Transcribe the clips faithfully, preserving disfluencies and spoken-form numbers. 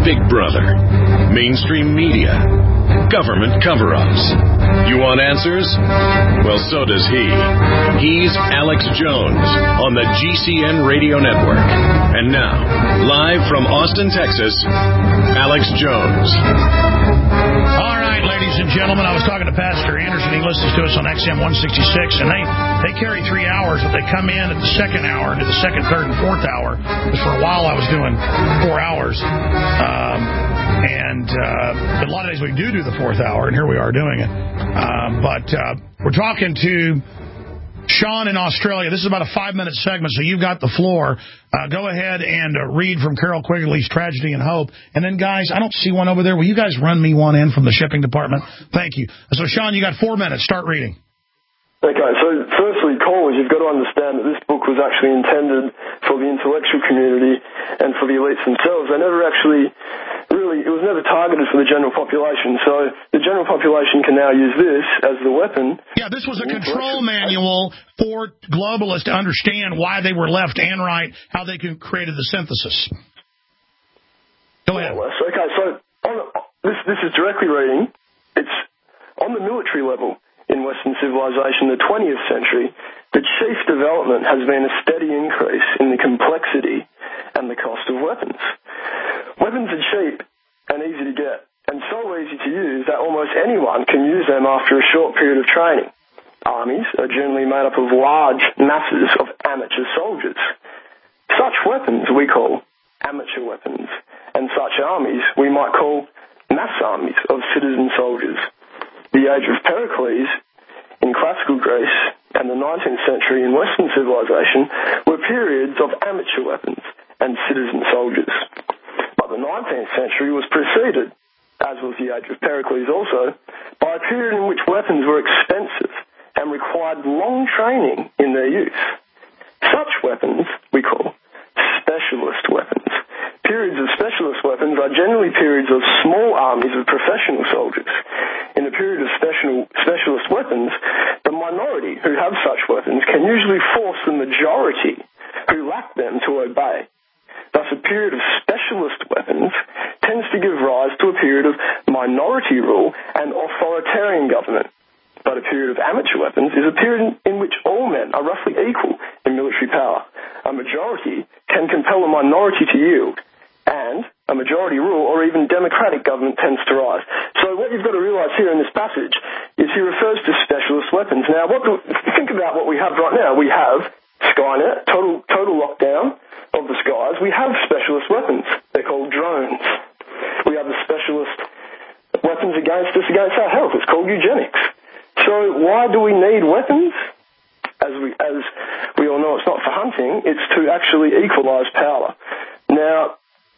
Big Brother, mainstream media, government cover-ups. You want answers? Well, so does he. He's Alex Jones on the G C N Radio Network. And now, live from Austin, Texas, Alex Jones. All right, ladies and gentlemen, I was talking to Pastor Anderson. He listens to us on X M one sixty-six, and they, they carry three hours, but they come in at the second hour, into the second, third, and fourth hour. Because for a while I was doing four hours. Um, and uh, a lot of days we do do the fourth hour, and here we are doing it. Uh, but uh, we're talking to Sean in Australia. This is about a five-minute segment, so you've got the floor. Uh, go ahead and uh, read from Carol Quigley's Tragedy and Hope. And then, guys, I don't see one over there. Will you guys run me one in from the shipping department? Thank you. So, Sean, you got four minutes. Start reading. Okay, so firstly, callers, you've got to understand that this book was actually intended for the intellectual community and for the elites themselves. They never actually, really, it was never targeted for the general population. So the general population can now use this as the weapon. Yeah, this was a control manual for globalists to understand why they were left and right, how they created the synthesis. Go ahead. Okay, so on, this, this is directly reading. It's on the military level. In Western civilization, the twentieth century, the chief development has been a steady increase in the complexity and the cost of weapons. Weapons are cheap and easy to get, and so easy to use that almost anyone can use them after a short period of training. Armies are generally made up of large masses of amateur soldiers. Such weapons we call amateur weapons, and such armies we might call mass armies of citizen soldiers. The age of Pericles in classical Greece and the nineteenth century in Western civilization were periods of amateur weapons and citizen soldiers. But the nineteenth century was preceded, as was the age of Pericles also, by a period in which weapons were expensive and required long training in their use. Such weapons we call specialist weapons. Periods of specialist weapons are generally periods of small armies of professional soldiers. In a period of special, specialist weapons, the minority who have such weapons can usually force the majority who lack them to obey. Thus, a period of specialist weapons tends to give rise to a period of minority rule and authoritarian government. But a period of amateur weapons is a period in which all men are roughly equal in military power. A majority can compel a minority to yield, and a majority rule or even democratic government tends to rise. So what you've got to realise here in this passage is he refers to specialist weapons. Now, what do, think about what we have right now. We have Skynet, total total lockdown of the skies. We have specialist weapons. They're called drones. We have the specialist weapons against us, against our health. It's called eugenics. So why do we need weapons? As we, as we all know, it's not for hunting. It's to actually equalise power. Now,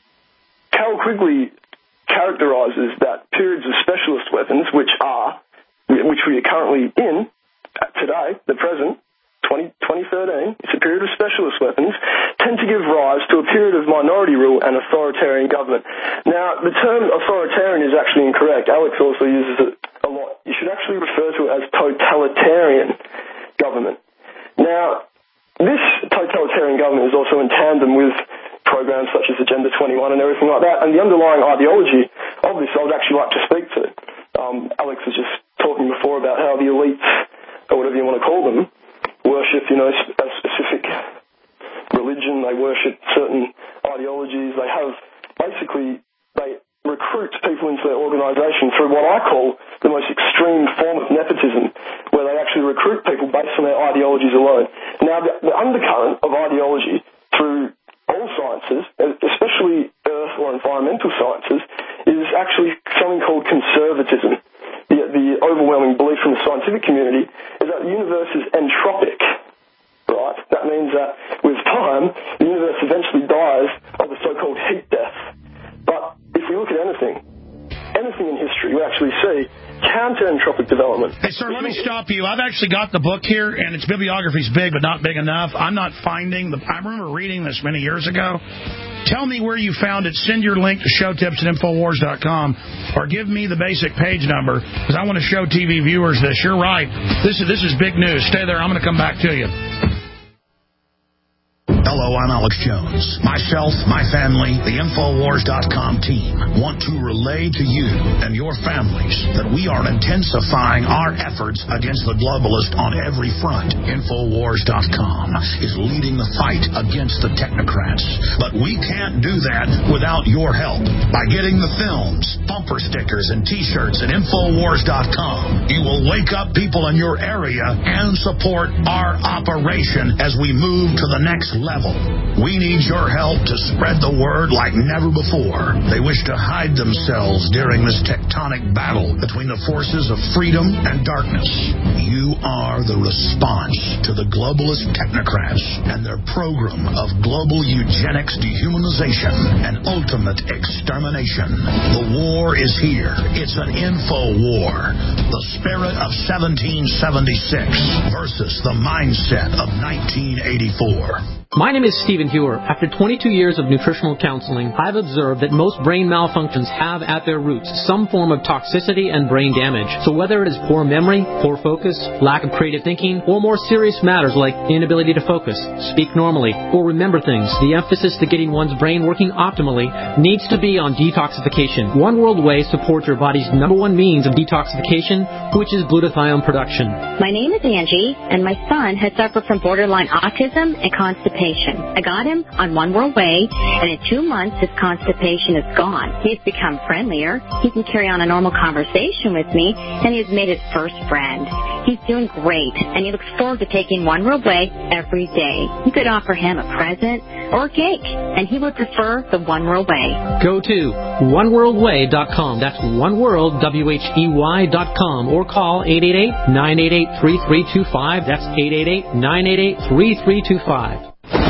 Carol Quigley characterises that periods of specialist weapons, which are, which we are currently in today, the present, twenty thirteen, it's a period of specialist weapons, tend to give rise to a period of minority rule and authoritarian government. Now, the term authoritarian is actually incorrect. Alex also uses it a lot. You should actually refer to it as totalitarian government. Now, this totalitarian government is also in tandem with programs such as Agenda twenty-one and everything like that, and the underlying ideology of this I would actually like to speak to. Um, Alex was just talking before about how the elites, or whatever you want to call them, worship, you know, a specific religion, they worship certain ideologies, they have, basically, they recruit people into their organisation through what I call the most extreme form of nepotism, where they actually recruit people based on their ideologies alone. Now, the, the undercurrent of ideology through all sciences, especially earth or environmental sciences, is actually something called conservatism. The, the overwhelming belief from the scientific community is that the universe is entropic, right? That means that with time, the universe eventually dies of the so-called heat death. But if we look at anything, anything in history, we actually see counter-entropic development. Hey, sir, let me stop you. I've actually got the book here, and its bibliography is big, but not big enough. I'm not finding the... I remember reading this many years ago. Tell me where you found it. Send your link to show tips at infowars dot com, or give me the basic page number, because I want to show T V viewers this. You're right. This is, this is big news. Stay there. I'm going to come back to you. Hello, I'm Alex Jones. Myself, my family, the Infowars dot com team want to relay to you and your families that we are intensifying our efforts against the globalist on every front. Infowars dot com is leading the fight against the technocrats. But we can't do that without your help. By getting the films, bumper stickers, and T-shirts at Infowars dot com, you will wake up people in your area and support our operation as we move to the next level. We need your help to spread the word like never before. They wish to hide themselves during this tectonic battle between the forces of freedom and darkness. You are the response to the globalist technocrats and their program of global eugenics, dehumanization, and ultimate extermination. The war is here. It's an info war. The spirit of seventeen seventy-six versus the mindset of nineteen eighty-four. My name is Stephen Hewer. After twenty-two years of nutritional counseling, I've observed that most brain malfunctions have at their roots some form of toxicity and brain damage. So whether it is poor memory, poor focus, lack of creative thinking, or more serious matters like inability to focus, speak normally, or remember things, the emphasis to getting one's brain working optimally needs to be on detoxification. One World Whey supports your body's number one means of detoxification, which is glutathione production. My name is Angie, and my son has suffered from borderline autism and constipation. I got him on One World Whey, and in two months his constipation is gone. He's become friendlier. He can carry on a normal conversation with me, and he has made his first friend. He's doing great, and he looks forward to taking One World Whey every day. You could offer him a present or a cake, and he would prefer the One World Whey. Go to one world way dot com. That's One World, W H E Y dot com, or call eight eight eight, nine eight eight, three three two five. That's eight eight eight, nine eight eight, three three two five.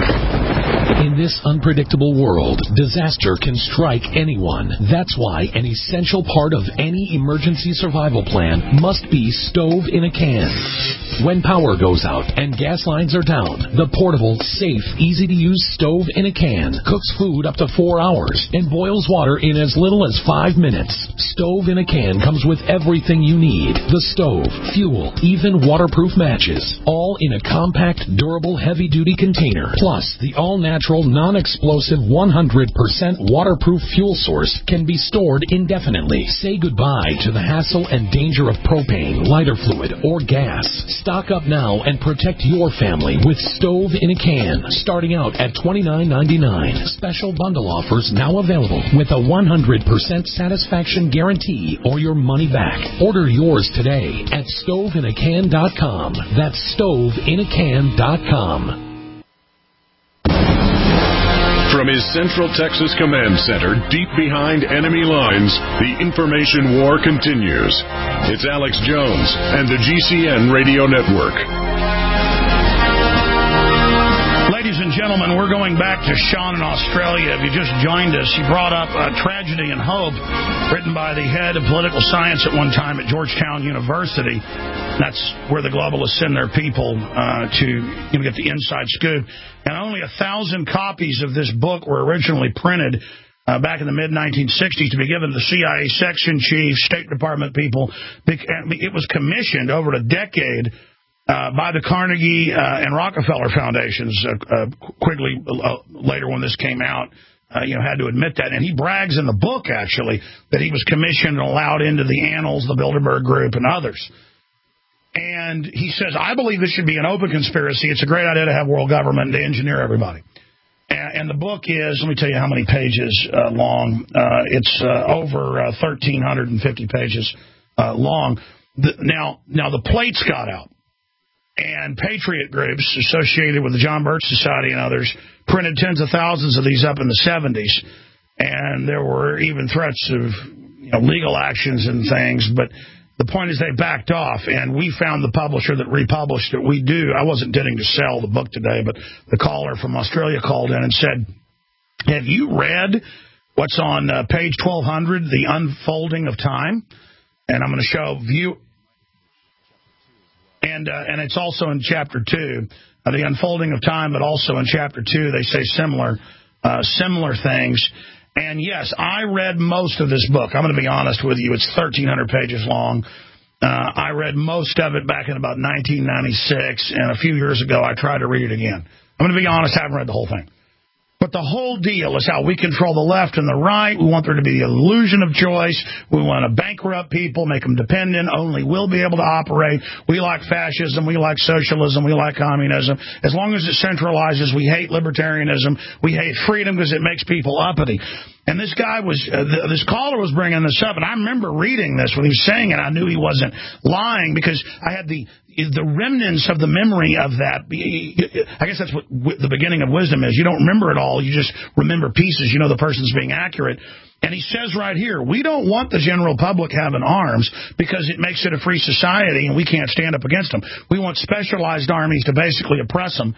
In this unpredictable world, disaster can strike anyone. That's why an essential part of any emergency survival plan must be stove in a can. When power goes out and gas lines are down, the portable, safe, easy-to-use stove in a can cooks food up to four hours and boils water in as little as five minutes. Stove in a can comes with everything you need. The stove, fuel, even waterproof matches, all in a compact, durable, heavy-duty container. Plus, the all-natural, non-explosive, one hundred percent waterproof fuel source can be stored indefinitely. Say goodbye to the hassle and danger of propane, lighter fluid, or gas. Stock up now and protect your family with Stove in a Can, starting out at twenty-nine ninety-nine. Special bundle offers now available with a one hundred percent satisfaction guarantee or your money back. Order yours today at stove in a can dot com. That's stove in a can dot com. From his Central Texas Command Center, deep behind enemy lines, the information war continues. It's Alex Jones and the G C N Radio Network. Ladies and gentlemen, we're going back to Sean in Australia. If you just joined us, he brought up uh, Tragedy and Hope, written by the head of political science at one time at Georgetown University. That's where the globalists send their people uh, to you know, get the inside scoop. And only a thousand copies of this book were originally printed uh, back in the mid nineteen sixties to be given to the C I A section chiefs, State Department people. It was commissioned over a decade Uh, by the Carnegie uh, and Rockefeller Foundations. Uh, uh, Quigley, uh, later when this came out, uh, you know, had to admit that. And he brags in the book, actually, that he was commissioned and allowed into the Annals, the Bilderberg Group, and others. And he says, I believe this should be an open conspiracy. It's a great idea to have world government and to engineer everybody. And, and the book is, let me tell you how many pages uh, long. Uh, it's uh, over uh, one thousand three hundred fifty pages uh, long. The, now, now, the plates got out. And patriot groups associated with the John Birch Society and others printed tens of thousands of these up in the seventies. And there were even threats of you know, legal actions and things. But the point is they backed off. And we found the publisher that republished it. We do. I wasn't intending to sell the book today, but the caller from Australia called in and said, have you read what's on uh, page twelve hundred, The Unfolding of Time? And I'm going to show view... And uh, and it's also in Chapter two, uh, The Unfolding of Time, but also in Chapter two they say similar uh, similar things. And, yes, I read most of this book. I'm going to be honest with you. It's thirteen hundred pages long. Uh, I read most of it back in about nineteen ninety-six, and a few years ago I tried to read it again. I'm going to be honest, I haven't read the whole thing. But the whole deal is how we control the left and the right. We want there to be the illusion of choice. We want to bankrupt people, make them dependent. Only we'll be able to operate. We like fascism. We like socialism. We like communism. As long as it centralizes, we hate libertarianism. We hate freedom because it makes people uppity. And this guy was, uh, th- this caller was bringing this up, and I remember reading this when he was saying it. I knew he wasn't lying because I had the the remnants of the memory of that. I guess that's what w- the beginning of wisdom is. You don't remember it all. You just remember pieces. You know the person's being accurate. And he says right here, we don't want the general public having arms because it makes it a free society and we can't stand up against them. We want specialized armies to basically oppress them.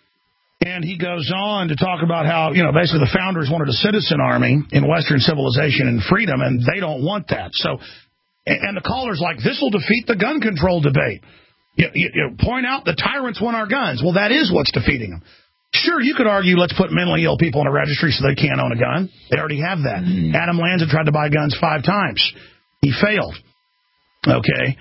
And he goes on to talk about how, you know, basically the founders wanted a citizen army in Western civilization and freedom, and they don't want that. So, and the caller's like, this will defeat the gun control debate. You, you, you point out the tyrants want our guns. Well, that is what's defeating them. Sure, you could argue let's put mentally ill people in a registry so they can't own a gun. They already have that. Mm. Adam Lanza tried to buy guns five times. He failed. Okay,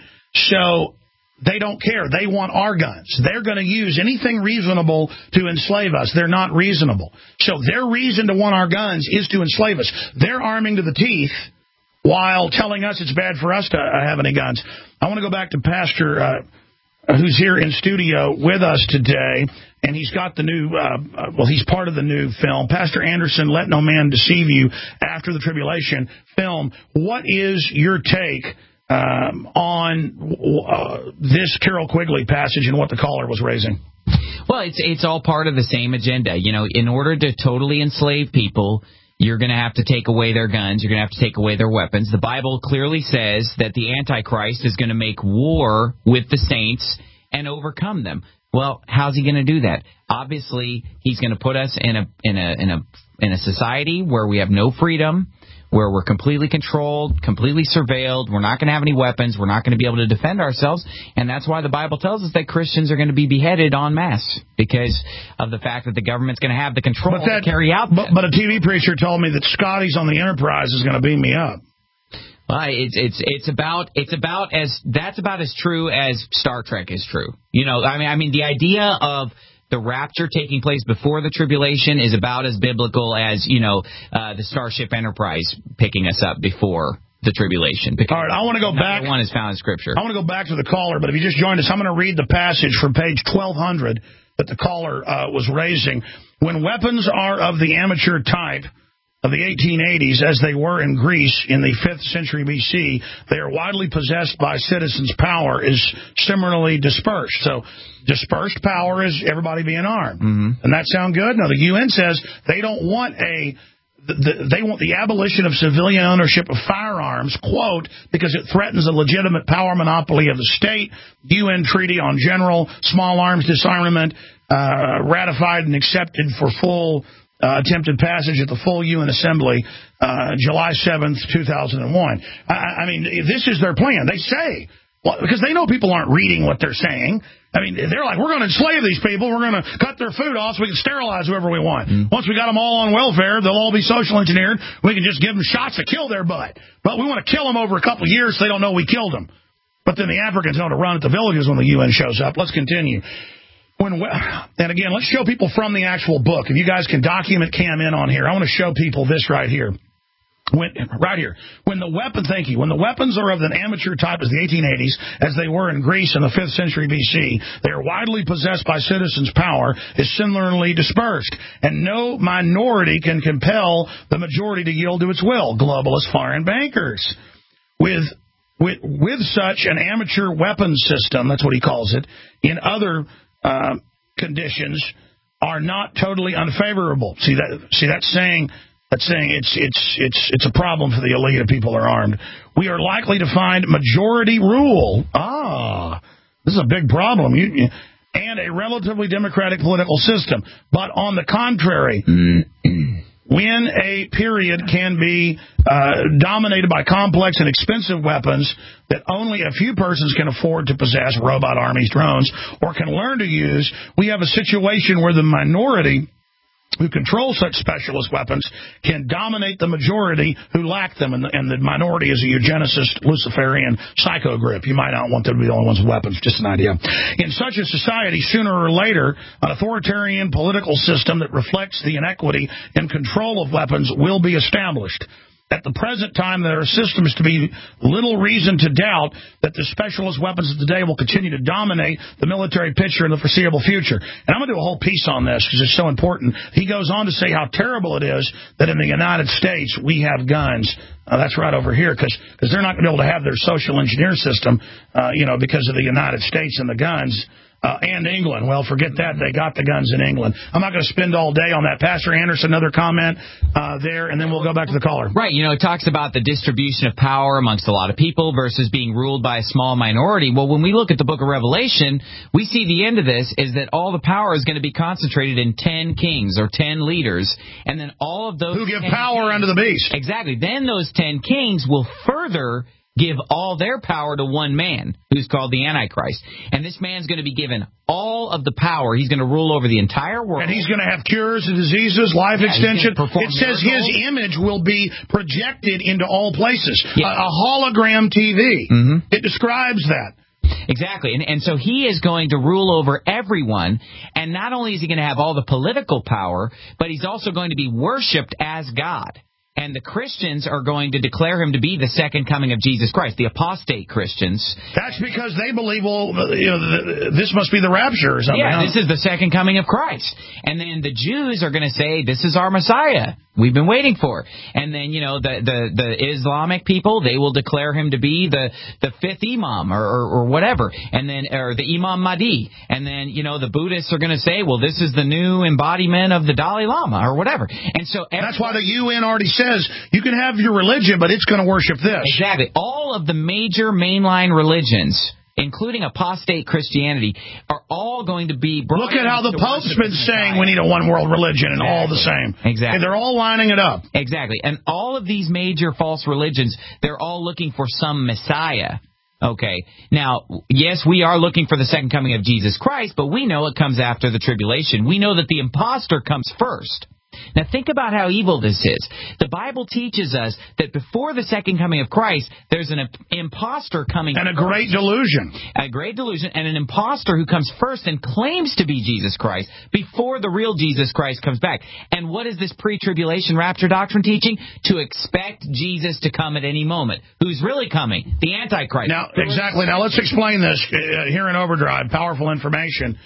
so they don't care. They want our guns. They're going to use anything reasonable to enslave us. They're not reasonable. So their reason to want our guns is to enslave us. They're arming to the teeth while telling us it's bad for us to have any guns. I want to go back to Pastor, uh, who's here in studio with us today, and he's got the new, uh, well, he's part of the new film, Pastor Anderson, Let No Man Deceive You, After the Tribulation film. What is your take Um, on uh, this Carroll Quigley passage and what the caller was raising? Well, it's it's all part of the same agenda. You know, in order to totally enslave people, you're going to have to take away their guns. You're going to have to take away their weapons. The Bible clearly says that the Antichrist is going to make war with the saints and overcome them. Well, how's he going to do that? Obviously, he's going to put us in a in a in a in a society where we have no freedom, where we're completely controlled, completely surveilled. We're not going to have any weapons. We're not going to be able to defend ourselves. And that's why the Bible tells us that Christians are going to be beheaded en masse because of the fact that the government's going to have the control but that, to carry out but, but a T V preacher told me that Scotty's on the Enterprise is going to beam me up. Well, it's it's it's about it's about as that's about as true as Star Trek is true. You know, I mean, I mean the idea of the rapture taking place before the tribulation is about as biblical as, you know, uh, the Starship Enterprise picking us up before the tribulation. All right, I want to go back. One is found in Scripture. I want to go back to the caller, but if you just joined us, I'm going to read the passage from page twelve hundred that the caller uh, was raising. When weapons are of the amateur type of the eighteen eighties, as they were in Greece in the fifth century B C, they are widely possessed by citizens' power is similarly dispersed. So dispersed power is everybody being armed. Mm-hmm. And that sound good? No, the U N says they don't want a the, they want the abolition of civilian ownership of firearms, quote, because it threatens a legitimate power monopoly of the state. U N Treaty on General Small Arms Disarmament, uh, ratified and accepted for full Uh, attempted passage at the full U N Assembly, uh, July seventh, two thousand one. I, I mean, this is their plan. They say, well, because they know people aren't reading what they're saying. I mean, they're like, we're going to enslave these people. We're going to cut their food off so we can sterilize whoever we want. Mm. Once we got them all on welfare, they'll all be social engineered. We can just give them shots to kill their butt. But we want to kill them over a couple of years so they don't know we killed them. But then the Africans know to run at the villages when the U N shows up. Let's continue. When we, and again, let's show people from the actual book. If you guys can document cam in on here, I want to show people this right here. When, right here. When the weapon, thank you. When the weapons are of an amateur type as the eighteen eighties, as they were in Greece in the fifth century B C, they are widely possessed by citizens' power, is similarly dispersed, and no minority can compel the majority to yield to its will. Globalist foreign bankers. With with with such an amateur weapons system, that's what he calls it, in other Uh, conditions are not totally unfavorable. See that? See that's saying that's saying it's it's it's it's a problem for the elite if people are armed. We are likely to find majority rule. Ah, this is a big problem. You, you, and a relatively democratic political system. But on the contrary, when a period can be uh, dominated by complex and expensive weapons that only a few persons can afford to possess, robot armies, drones, or can learn to use, we have a situation where the minority who control such specialist weapons can dominate the majority who lack them, and the, and the minority is a eugenicist, Luciferian psycho group. You might not want them to be the only ones with weapons, just an idea. In such a society, sooner or later, an authoritarian political system that reflects the inequity and control of weapons will be established. At the present time, there are systems to be little reason to doubt that the specialist weapons of today will continue to dominate the military picture in the foreseeable future. And I'm going to do a whole piece on this because it's so important. He goes on to say how terrible it is that in the United States we have guns. Uh, that's right over here because they're not going to be able to have their social engineer system, uh, you know, because of the United States and the guns. Uh, and England. Well, forget that. They got the guns in England. I'm not going to spend all day on that. Pastor Anderson, another comment uh, there, and then we'll go back to the caller. Right. You know, it talks about the distribution of power amongst a lot of people versus being ruled by a small minority. Well, when we look at the book of Revelation, we see the end of this is that all the power is going to be concentrated in ten kings or ten leaders, and then all of those... Who give power kings, unto the beast. Exactly. Then those ten kings will further give all their power to one man, who's called the Antichrist. And this man's going to be given all of the power. He's going to rule over the entire world. And he's going to have cures of diseases, life yeah, extension. It says miracles. His image will be projected into all places. Yeah. A, a hologram T V. Mm-hmm. It describes that. Exactly. And, and so he is going to rule over everyone. And not only is he going to have all the political power, but he's also going to be worshipped as God. And the Christians are going to declare him to be the second coming of Jesus Christ, the apostate Christians. That's because they believe, well, you know, this must be the rapture or something. Yeah, huh? This is the second coming of Christ. And then the Jews are going to say, this is our Messiah. We've been waiting for. And then, you know, the, the, the Islamic people, they will declare him to be the, the fifth Imam or, or, or whatever. And then, or the Imam Mahdi. And then, you know, the Buddhists are going to say, well, this is the new embodiment of the Dalai Lama or whatever. And so that's why the U N already says you can have your religion, but it's going to worship this. Exactly. All of the major mainline religions, including apostate Christianity, are all going to be... Look at how the Pope's been saying we need a one-world religion and exactly. all the same. Exactly. And they're all lining it up. Exactly. And all of these major false religions, they're all looking for some Messiah. Okay. Now, yes, we are looking for the second coming of Jesus Christ, but we know it comes after the tribulation. We know that the imposter comes first. Now, think about how evil this is. The Bible teaches us that before the second coming of Christ, there's an imposter coming And a first. great delusion. A great delusion, and an imposter who comes first and claims to be Jesus Christ before the real Jesus Christ comes back. And what is this pre-tribulation rapture doctrine teaching? To expect Jesus to come at any moment. Who's really coming? The Antichrist. Now, exactly. Now, let's explain this uh, here in Overdrive. Powerful information.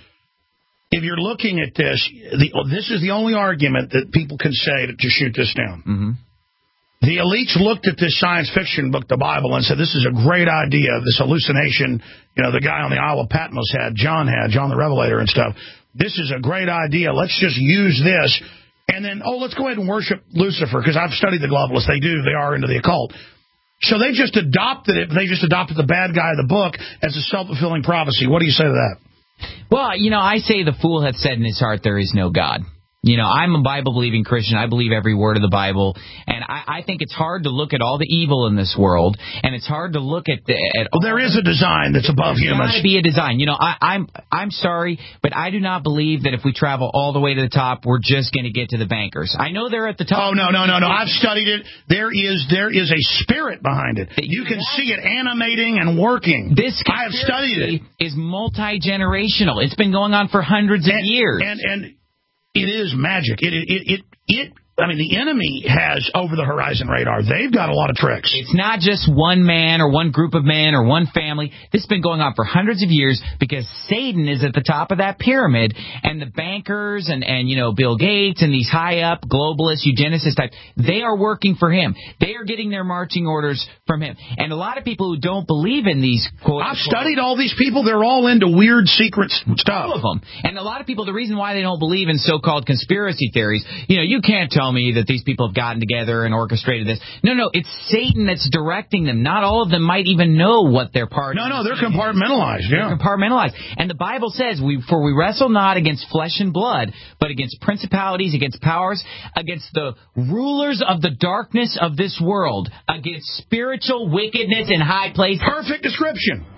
If you're looking at this, the, this is the only argument that people can say to, to shoot this down. Mm-hmm. The elites looked at this science fiction book, the Bible, and said, this is a great idea, this hallucination, you know, the guy on the Isle of Patmos had, John had, John the Revelator and stuff. This is a great idea. Let's just use this. And then, oh, let's go ahead and worship Lucifer, because I've studied the globalists. They do. They are into the occult. So they just adopted it. They just adopted the bad guy of the book as a self-fulfilling prophecy. What do you say to that? Well, you know, I say the fool hath said in his heart there is no God. You know, I'm a Bible-believing Christian. I believe every word of the Bible. And I, I think it's hard to look at all the evil in this world. And it's hard to look at... the. At well, there is a design that's above There's humans. There's got to be a design. You know, I, I'm I'm sorry, but I do not believe that if we travel all the way to the top, we're just going to get to the bankers. I know they're at the top. Oh, no, no, no, no. I've studied it. There is there is a spirit behind it. You can see it animating and working. This I have studied it. Is multi-generational. It's been going on for hundreds of and, years. And... and It is magic. It, it, it, it, I mean, the enemy has over-the-horizon radar. They've got a lot of tricks. It's not just one man or one group of men or one family. This has been going on for hundreds of years because Satan is at the top of that pyramid, and the bankers and, and you know, Bill Gates and these high-up globalist eugenicist types, they are working for him. They are getting their marching orders from him. And a lot of people who don't believe in these quote I've studied all these people. They're all into weird secret stuff. All of them. And a lot of people, the reason why they don't believe in so-called conspiracy theories, you know, you can't tell me that these people have gotten together and orchestrated this. No, no, it's Satan that's directing them. Not all of them might even know what they're part of. No, no, they're is. compartmentalized. Yeah. They're compartmentalized. And the Bible says, we, for we wrestle not against flesh and blood, but against principalities, against powers, against the rulers of the darkness of this world, against spiritual wickedness in high places. Perfect description. Yeah.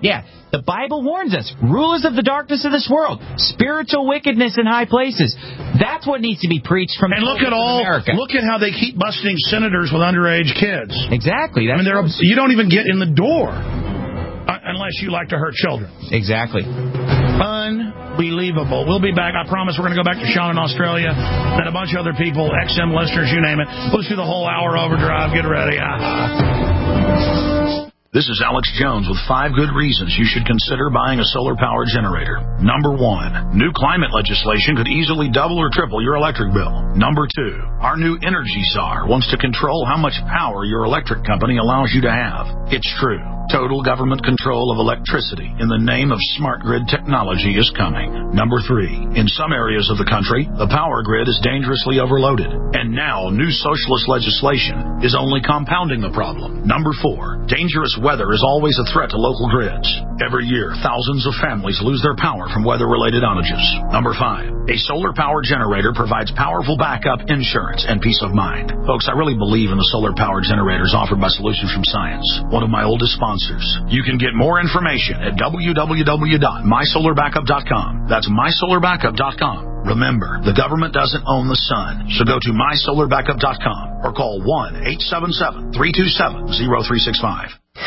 The Bible warns us. Rulers of the darkness of this world. Spiritual wickedness in high places. That's what needs to be preached from and look at all, America. Look at how they keep busting senators with underage kids. Exactly. That's I mean, they're, you don't even get in the door uh, unless you like to hurt children. Exactly. Unbelievable. We'll be back. I promise we're going to go back to Sean in Australia and a bunch of other people, X M listeners, you name it. We'll just do the whole hour overdrive. Get ready. Uh-huh. This is Alex Jones with five good reasons you should consider buying a solar power generator. Number one, new climate legislation could easily double or triple your electric bill. Number two, our new Energy Czar wants to control how much power your electric company allows you to have. It's true. Total government control of electricity in the name of smart grid technology is coming. Number three, in some areas of the country, the power grid is dangerously overloaded. And now new socialist legislation is only compounding the problem. Number four, dangerous weather is always a threat to local grids. Every year, thousands of families lose their power from weather-related outages. Number five, a solar power generator provides powerful backup insurance and peace of mind. Folks, I really believe in the solar power generators offered by Solutions from Science, one of my oldest sponsors. You can get more information at w w w dot my solar backup dot com. That's my solar backup dot com. Remember, the government doesn't own the sun, so go to my solar backup dot com or call one eight seven seven, three two seven, zero three six five.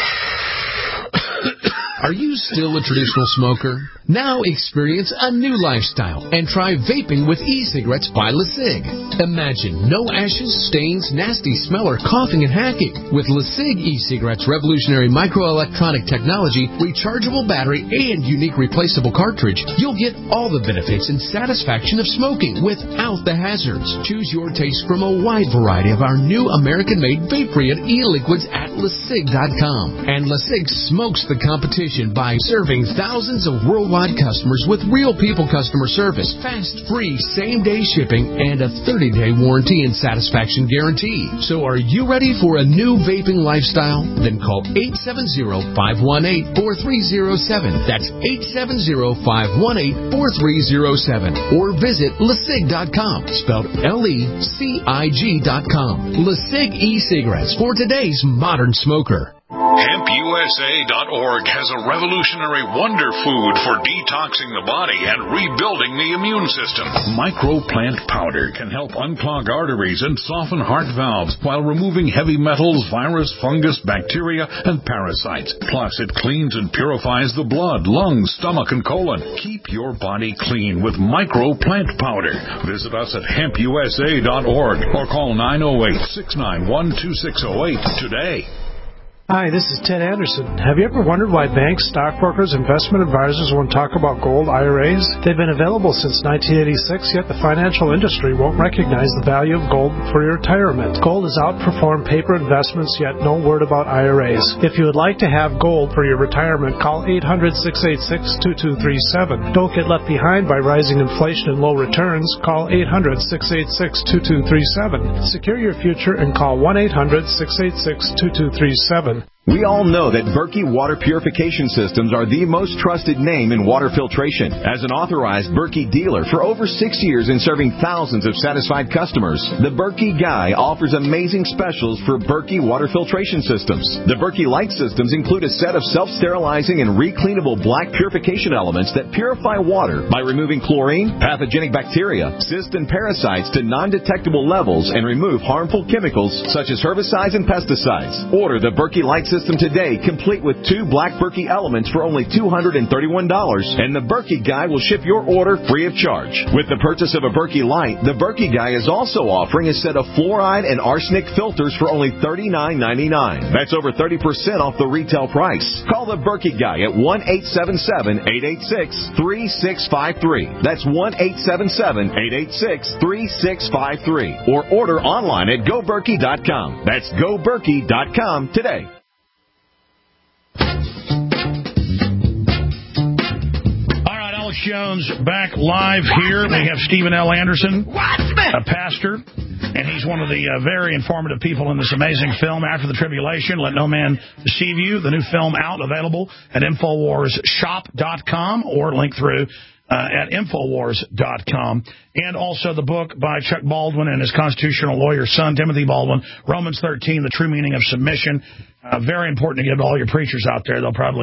Are you still a traditional smoker? Now experience a new lifestyle and try vaping with e-cigarettes by LeSig. Imagine no ashes, stains, nasty smell, or coughing and hacking. With LeSig e-cigarettes' revolutionary microelectronic technology, rechargeable battery, and unique replaceable cartridge, you'll get all the benefits and satisfaction of smoking without the hazards. Choose your taste from a wide variety of our new American-made vape-free and e-liquids at lesig dot com. And LeSig smokes the competition by serving thousands of worldwide customers with real people customer service, fast, free, same-day shipping, and a thirty-day warranty and satisfaction guarantee. So are you ready for a new vaping lifestyle? Then call eight seven zero, five one eight, four three zero seven. That's eight seven zero, five one eight, four three zero seven. Or visit lesig dot com, spelled L E C I G dot com. LeSig e-cigarettes for today's modern smoker. hemp U S A dot org has a revolutionary wonder food for detoxing the body and rebuilding the immune system. Microplant powder can help unclog arteries and soften heart valves while removing heavy metals, virus, fungus, bacteria, and parasites. Plus, it cleans and purifies the blood, lungs, stomach, and colon. Keep your body clean with Microplant powder. Visit us at hemp U S A dot org or call nine oh eight, six nine one, two six oh eight today. Hi, this is Ted Anderson. Have you ever wondered why banks, stockbrokers, investment advisors won't talk about gold I R As? They've been available since nineteen eighty-six, yet the financial industry won't recognize the value of gold for your retirement. Gold has outperformed paper investments, yet no word about I R As. If you would like to have gold for your retirement, call eight hundred, six eight six, two two three seven. Don't get left behind by rising inflation and low returns. Call eight hundred, six eight six, two two three seven. Secure your future and call one eight hundred, six eight six, two two three seven. We all know that Berkey Water Purification Systems are the most trusted name in water filtration. As an authorized Berkey dealer for over six years and serving thousands of satisfied customers, the Berkey Guy offers amazing specials for Berkey Water Filtration Systems. The Berkey Light Systems include a set of self-sterilizing and recleanable black purification elements that purify water by removing chlorine, pathogenic bacteria, cysts, and parasites to non-detectable levels and remove harmful chemicals such as herbicides and pesticides. Order the Berkey Light System today, complete with two black Berkey elements for only two hundred thirty-one dollars, and the Berkey Guy will ship your order free of charge. With the purchase of a Berkey Light, the Berkey Guy is also offering a set of fluoride and arsenic filters for only thirty-nine ninety-nine. That's over thirty percent off the retail price. Call the Berkey Guy at one eight seven seven, eight eight six, three six five three. That's one eight seven seven, eight eight six, three six five three. Or order online at go berkey dot com. That's go berkey dot com today. Jones back live here. We have Stephen L. Anderson, a pastor, and he's one of the uh, very informative people in this amazing film, After the Tribulation, Let No Man Deceive You, the new film out, available at infowars shop dot com or link through uh, at infowars dot com. And also the book by Chuck Baldwin and his constitutional lawyer son, Timothy Baldwin, Romans thirteen, The True Meaning of Submission. Uh, very important to get all your preachers out there. They'll probably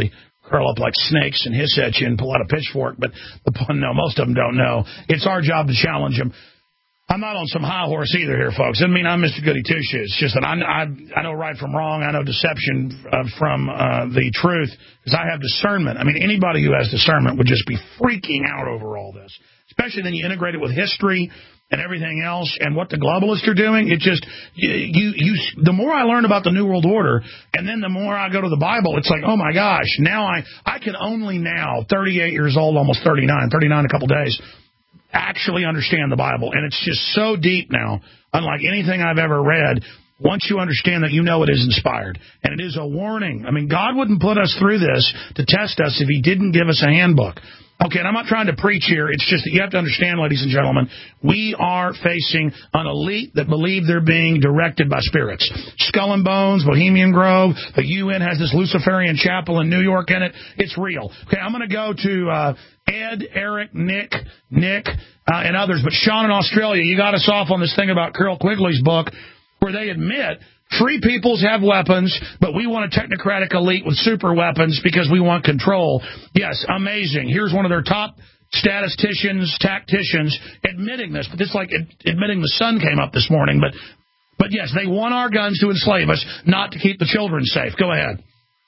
curl up like snakes and hiss at you and pull out a pitchfork. But the no, most of them don't know. It's our job to challenge them. I'm not on some high horse either here, folks. Doesn't mean I'm Mister Goody Two-Shoes. It's just that I, I, I know right from wrong. I know deception uh, from uh, the truth because I have discernment. I mean, anybody who has discernment would just be freaking out over all this, especially then you integrate it with history and everything else and what the globalists are doing. It just, you, you, you, the more I learn about the New World Order and then the more I go to the Bible, it's like, oh my gosh, now I, I can only now, thirty-eight years old, almost thirty-nine, thirty-nine in a couple days, actually understand the Bible. And it's just so deep now, unlike anything I've ever read. Once you understand that, you know it is inspired. And it is a warning. I mean, God wouldn't put us through this to test us if he didn't give us a handbook. Okay, and I'm not trying to preach here. It's just that you have to understand, ladies and gentlemen, we are facing an elite that believe they're being directed by spirits. Skull and Bones, Bohemian Grove, the U N has this Luciferian chapel in New York in it. It's real. Okay, I'm going to go to uh, Ed, Eric, Nick, Nick, uh, and others. But Sean in Australia, you got us off on this thing about Carol Quigley's book where they admit free peoples have weapons, but we want a technocratic elite with super weapons because we want control. Yes, amazing. Here's one of their top statisticians, tacticians, admitting this. But it's like admitting the sun came up this morning. But, but yes, they want our guns to enslave us, not to keep the children safe. Go ahead.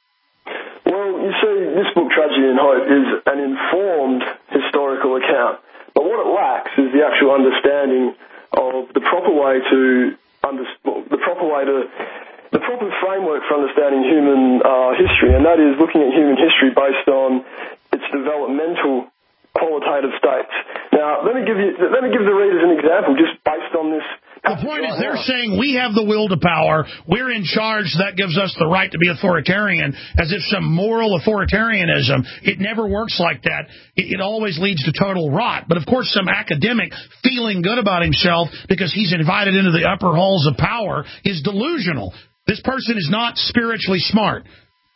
Well, you see, this book, Tragedy and Hope, is an informed historical account. But what it lacks is the actual understanding of the proper way to Under, the proper way to, the proper framework for understanding human uh, history, and that is looking at human history based on its developmental qualitative states. Now, let me give you, let me give the readers an example, just based on this. The point is, they're saying we have the will to power. We're in charge. That gives us the right to be authoritarian, as if some moral authoritarianism. It never works like that. It, it always leads to total rot. But, of course, some academic feeling good about himself because he's invited into the upper halls of power is delusional. This person is not spiritually smart.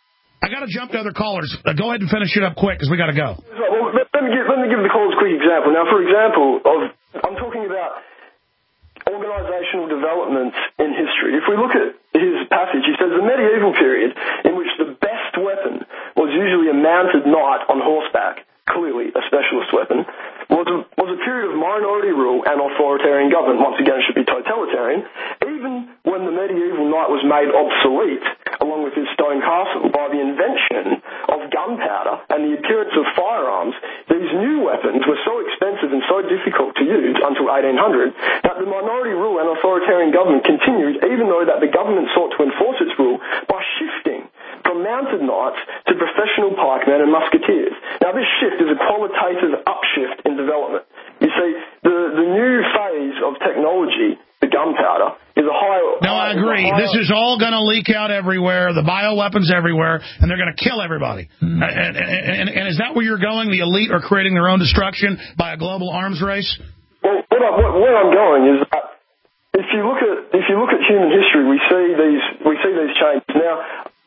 I got to jump to other callers. Uh, go ahead and finish it up quick because we got to go. Well, let, let, me give, let me give the callers a quick example. Now, for example, of I'm talking about organisational developments in history. If we look at his passage, he says the medieval period in which the best weapon was usually a mounted knight on horseback, clearly a specialist weapon, was a, was a period of minority rule and authoritarian government. Once again, it should be totalitarian. Even when the medieval knight was made obsolete, along with his stone castle, by the invention of gunpowder and the appearance of firearms, these new weapons were so expensive and so difficult to use until eighteen hundred that the minority rule and authoritarian government continued, even though that the government sought to enforce its rule by shifting from mounted knights to professional pikemen and musketeers. Now, this shift is a qualitative upshift in development. You see, the, the new phase of technology, the gunpowder, is a high... No, I agree. This is all going to leak out everywhere, the bioweapons everywhere, and they're going to kill everybody. Mm. And, and, and is that where you're going? The elite are creating their own destruction by a global arms race? Well, what I, what, where I'm going is that if you look at if you look at human history, we see these we see these changes. Now,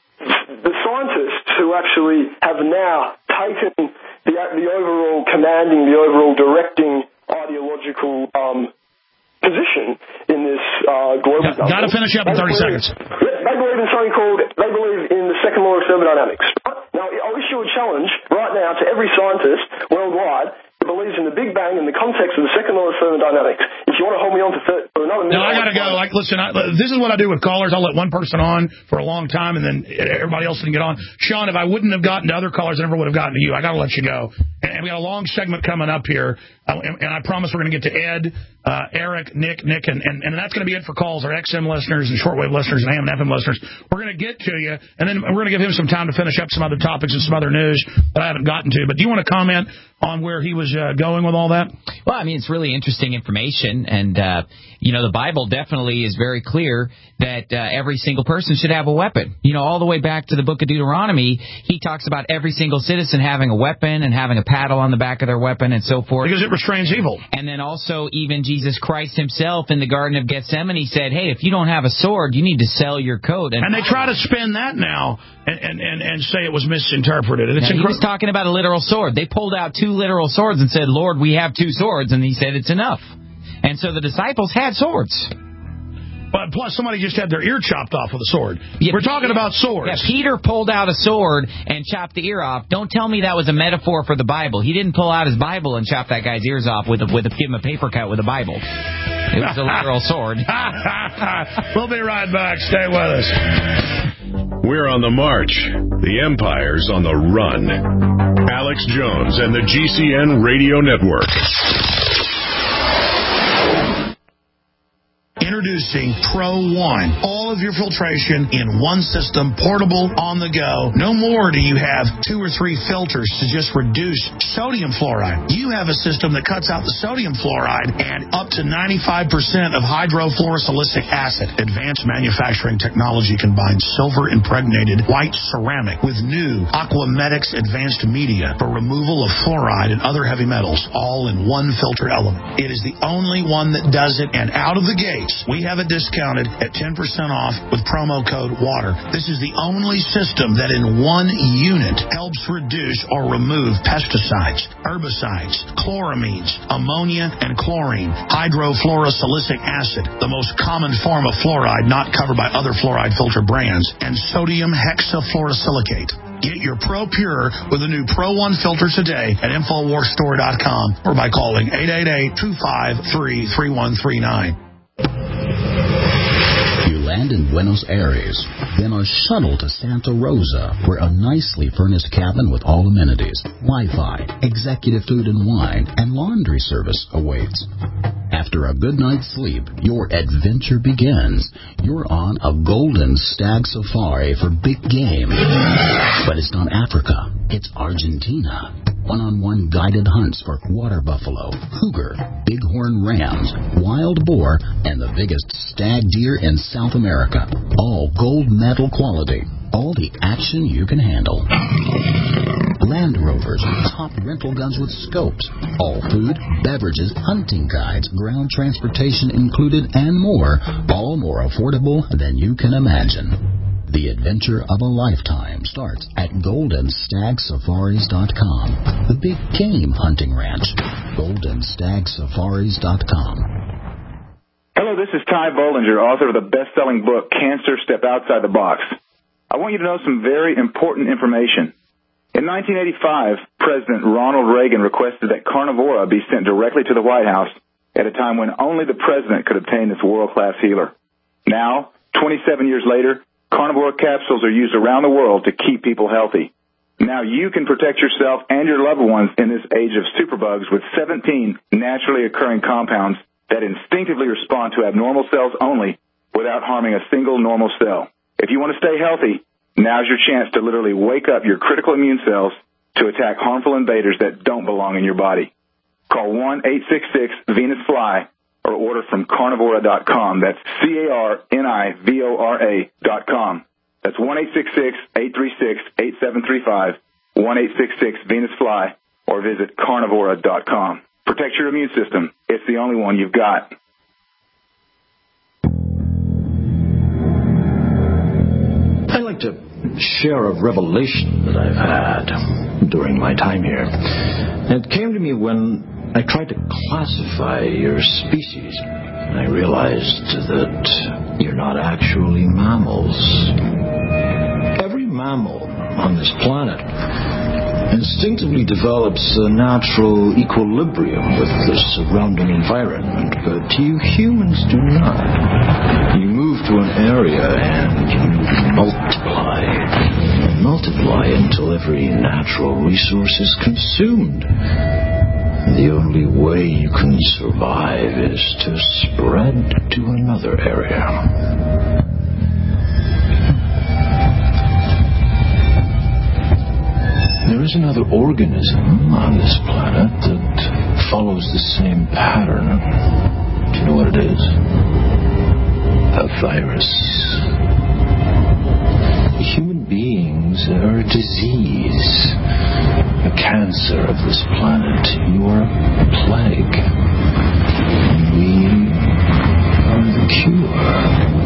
the scientists who actually have now taken the the overall commanding, the overall directing ideological um, position in this uh, global government. Got to finish up in thirty believe, seconds. They believe in something called, they believe in the second law of thermodynamics. Now, I'll issue a challenge right now to every scientist worldwide who believes in the Big Bang in the context of the second law of thermodynamics. If you want to hold me on for, th- for another minute... No, I got to go. Like, listen, I, this is what I do with callers. I'll let one person on for a long time, and then everybody else can get on. Sean, if I wouldn't have gotten to other callers, I never would have gotten to you. I got to let you go. And, and we got a long segment coming up here, uh, and, and I promise we're going to get to Ed, uh, Eric, Nick, Nick, and, and, and that's going to be it for calls, our X M listeners and shortwave listeners and A M and F M listeners. We're going to get to you, and then we're going to give him some time to finish up some other topics and some other news that I haven't gotten to. But do you want to comment on where he was uh, going with all that? Well, I mean, it's really interesting information, and, uh, you know, the Bible definitely is very clear that uh, every single person should have a weapon. You know, all the way back to the book of Deuteronomy, he talks about every single citizen having a weapon and having a paddle on the back of their weapon and so forth. Because it restrains evil. And then also even Jesus Christ himself in the Garden of Gethsemane said, hey, if you don't have a sword, you need to sell your coat. And, and they try to spin that now and, and, and, and say it was misinterpreted. It's now, he was talking about a literal sword. They pulled out two literal swords and said, Lord, we have two swords. And he said, it's enough. And so the disciples had swords. But plus, somebody just had their ear chopped off with a sword. Yeah, We're talking yeah, about swords. Yeah, Peter pulled out a sword and chopped the ear off. Don't tell me that was a metaphor for the Bible. He didn't pull out his Bible and chop that guy's ears off with a, with a, give him a paper cut with a Bible. It was a literal sword. We'll be right back. Stay with us. We're on the march. The Empire's on the run. Alex Jones and the G C N Radio Network. Introducing Pro One. All of your filtration in one system, portable, on the go. No more do you have two or three filters to just reduce sodium fluoride. You have a system that cuts out the sodium fluoride and up to ninety-five percent of hydrofluorosilicic acid. Advanced manufacturing technology combines silver-impregnated white ceramic with new Aquamedics advanced media for removal of fluoride and other heavy metals, all in one filter element. It is the only one that does it, and out of the gate, we have it discounted at ten percent off with promo code WATER. This is the only system that in one unit helps reduce or remove pesticides, herbicides, chloramines, ammonia, and chlorine, hydrofluorosilicic acid, the most common form of fluoride not covered by other fluoride filter brands, and sodium hexafluorosilicate. Get your Pro Pure with a new Pro One filter today at Infowars Store dot com or by calling eight eight eight, two five three, three one three nine. You land in Buenos Aires, then are shuttled to Santa Rosa, where a nicely furnished cabin with all amenities, Wi-Fi, executive food and wine, and laundry service awaits. After a good night's sleep, your adventure begins. You're on a golden stag safari for big game. But it's not Africa, it's Argentina. One-on-one guided hunts for water buffalo, cougar, bighorn rams, wild boar, and the biggest stag deer in South America. All gold medal quality. All the action you can handle. Land Rovers, top rental guns with scopes. All food, beverages, hunting guides, ground transportation included, and more. All more affordable than you can imagine. The adventure of a lifetime starts at golden stag safaris dot com. The big game hunting ranch. golden stag safaris dot com. Hello, this is Ty Bollinger, author of the best-selling book, Cancer Step Outside the Box. I want you to know some very important information. In nineteen eighty-five, President Ronald Reagan requested that Carnivora be sent directly to the White House at a time when only the president could obtain this world-class healer. Now, twenty-seven years later, Carnivora capsules are used around the world to keep people healthy. Now you can protect yourself and your loved ones in this age of superbugs with seventeen naturally occurring compounds that instinctively respond to abnormal cells only without harming a single normal cell. If you want to stay healthy, now's your chance to literally wake up your critical immune cells to attack harmful invaders that don't belong in your body. Call one eight six six Venus Fly or order from carnivora dot com. That's C A R N I V O R A dot com. That's one eight six six, eight three six, eight seven three five, one eight six six Venus Fly, or visit carnivora dot com. Protect your immune system. It's the only one you've got. I'd like to share a revelation that I've had during my time here. It came to me when I tried to classify your species. I realized that you're not actually mammals. Every mammal on this planet instinctively develops a natural equilibrium with the surrounding environment, but you humans do not. You move to an area and you multiply and multiply until every natural resource is consumed. The only way you can survive is to spread to another area. There is another organism on this planet that follows the same pattern. Do you know what it is? A virus. Human beings are a disease, a cancer of this planet. You are a plague. And we are the cure.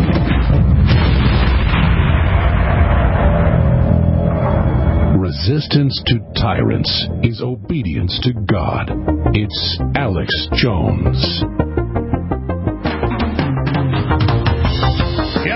Resistance to tyrants is obedience to God. It's Alex Jones.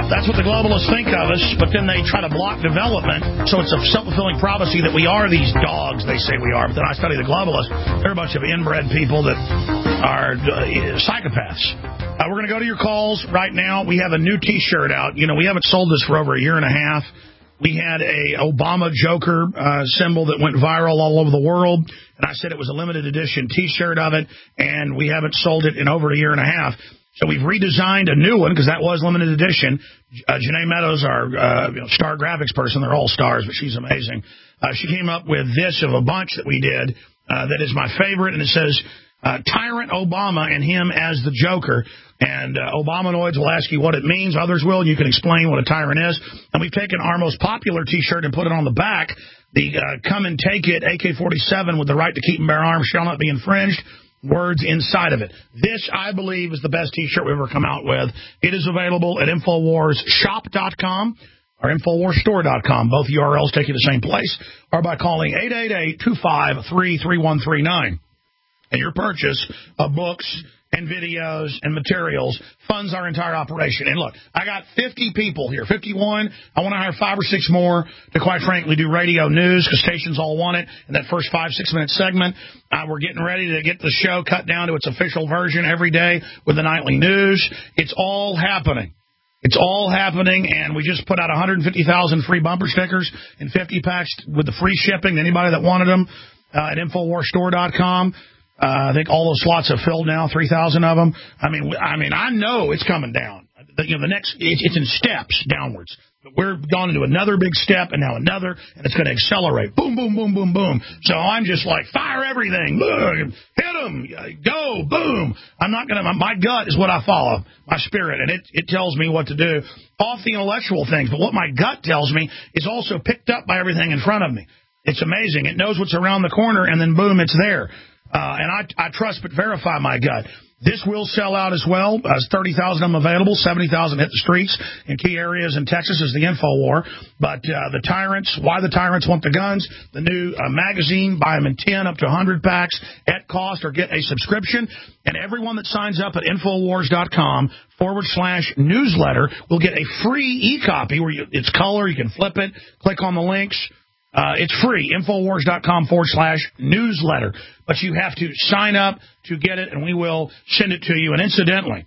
That's what the globalists think of us, but then they try to block development. So it's a self-fulfilling prophecy that we are these dogs they say we are. But then I study the globalists. They're a bunch of inbred people that are uh, psychopaths. Uh, we're going to go to your calls right now. We have a new T-shirt out. You know, we haven't sold this for over a year and a half. We had a Obama Joker uh, symbol that went viral all over the world, and I said it was a limited edition T-shirt of it, and we haven't sold it in over a year and a half. So we've redesigned a new one because that was limited edition. Uh, Janae Meadows, our uh, you know, star graphics person, they're all stars, but she's amazing. Uh, she came up with this of a bunch that we did uh, that is my favorite, and it says, uh, Tyrant Obama and him as the Joker. And uh, Obamanoids will ask you what it means. Others will. You can explain what a tyrant is. And we've taken our most popular T-shirt and put it on the back. The uh, Come and Take It A K forty-seven with the right to keep and bear arms shall not be infringed. Words inside of it. This, I believe, is the best T-shirt we've ever come out with. It is available at Infowars Shop dot com or Infowars Store dot com. Both U R Ls take you to the same place, or by calling eight eight eight, two five three, three one three nine. And your purchase of books and videos and materials funds our entire operation. And look, I got fifty people here, fifty-one. I want to hire five or six more to, quite frankly, do radio news because stations all want it. In that first five, six-minute segment, uh, we're getting ready to get the show cut down to its official version every day with the nightly news. It's all happening. It's all happening, and we just put out one hundred fifty thousand free bumper stickers and fifty packs with the free shipping to anybody that wanted them uh, at Infowars Store dot com. Uh, I think all those slots have filled now, three thousand of them. I mean, I mean, I know it's coming down. You know, the next, it's, it's in steps downwards. But we're gone into another big step and now another, and it's going to accelerate. Boom, boom, boom, boom, boom. So I'm just like, fire everything. Boom, hit them. Go, boom. I'm not going to, my gut is what I follow, my spirit, and it, it tells me what to do off the intellectual things. But what my gut tells me is also picked up by everything in front of me. It's amazing. It knows what's around the corner, and then boom, it's there. Uh, and I, I trust but verify my gut. This will sell out as well. Uh, thirty thousand of them available. seventy thousand hit the streets in key areas in Texas is the InfoWar. But uh, the Tyrants, Why the Tyrants Want the Guns, the new uh, magazine, buy them in ten, up to one hundred packs at cost, or get a subscription. And everyone that signs up at Infowars.com forward slash newsletter will get a free e-copy where you, it's color, you can flip it, click on the links. Uh, it's free, Infowars.com forward slash newsletter. But you have to sign up to get it, and we will send it to you. And incidentally,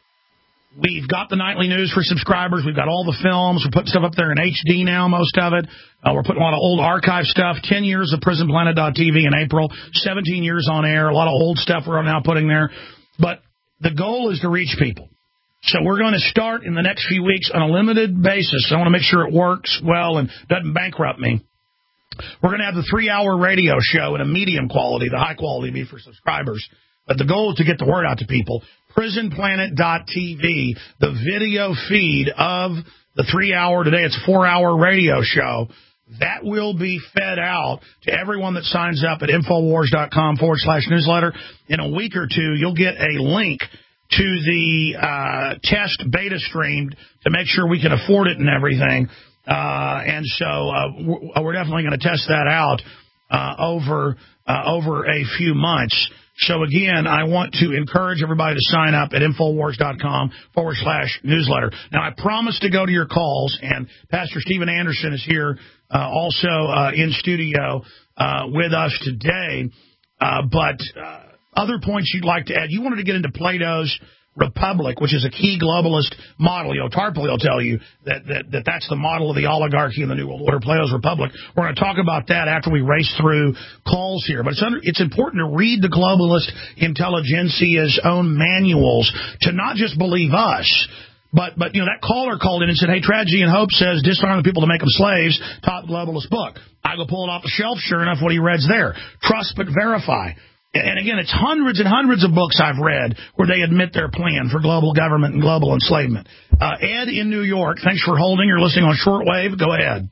we've got the nightly news for subscribers. We've got all the films. We're putting stuff up there in H D now, most of it. Uh, we're putting a lot of old archive stuff. Ten years of Prison Planet dot T V in April. seventeen years on air. A lot of old stuff we're now putting there. But the goal is to reach people. So we're going to start in the next few weeks on a limited basis. I want to make sure it works well and doesn't bankrupt me. We're going to have the three-hour radio show in a medium quality. The high quality be for subscribers. But the goal is to get the word out to people. Prison Planet dot T V, the video feed of the three-hour, today it's a four-hour radio show, that will be fed out to everyone that signs up at Infowars.com forward slash newsletter. In a week or two, you'll get a link to the uh, test beta stream to make sure we can afford it and everything. Uh, and so uh, we're definitely going to test that out uh, over uh, over a few months. So, again, I want to encourage everybody to sign up at Infowars.com forward slash newsletter. Now, I promise to go to your calls, and Pastor Stephen Anderson is here uh, also uh, in studio uh, with us today. Uh, but uh, other points you'd like to add, you wanted to get into Plato's Republic, which is a key globalist model. You know, Tarpley will tell you that, that, that that's the model of the oligarchy in the New World Order, Plato's Republic. We're going to talk about that after we race through calls here. But it's, under, it's important to read the globalist intelligentsia's own manuals to not just believe us, but, but you know, that caller called in and said, hey, Tragedy and Hope says disarm the people to make them slaves, top globalist book. I go pull it off the shelf, sure enough, what he read's there. Trust but verify. And again, it's hundreds and hundreds of books I've read where they admit their plan for global government and global enslavement. Uh, Ed in New York, thanks for holding. You're listening on shortwave. Go ahead.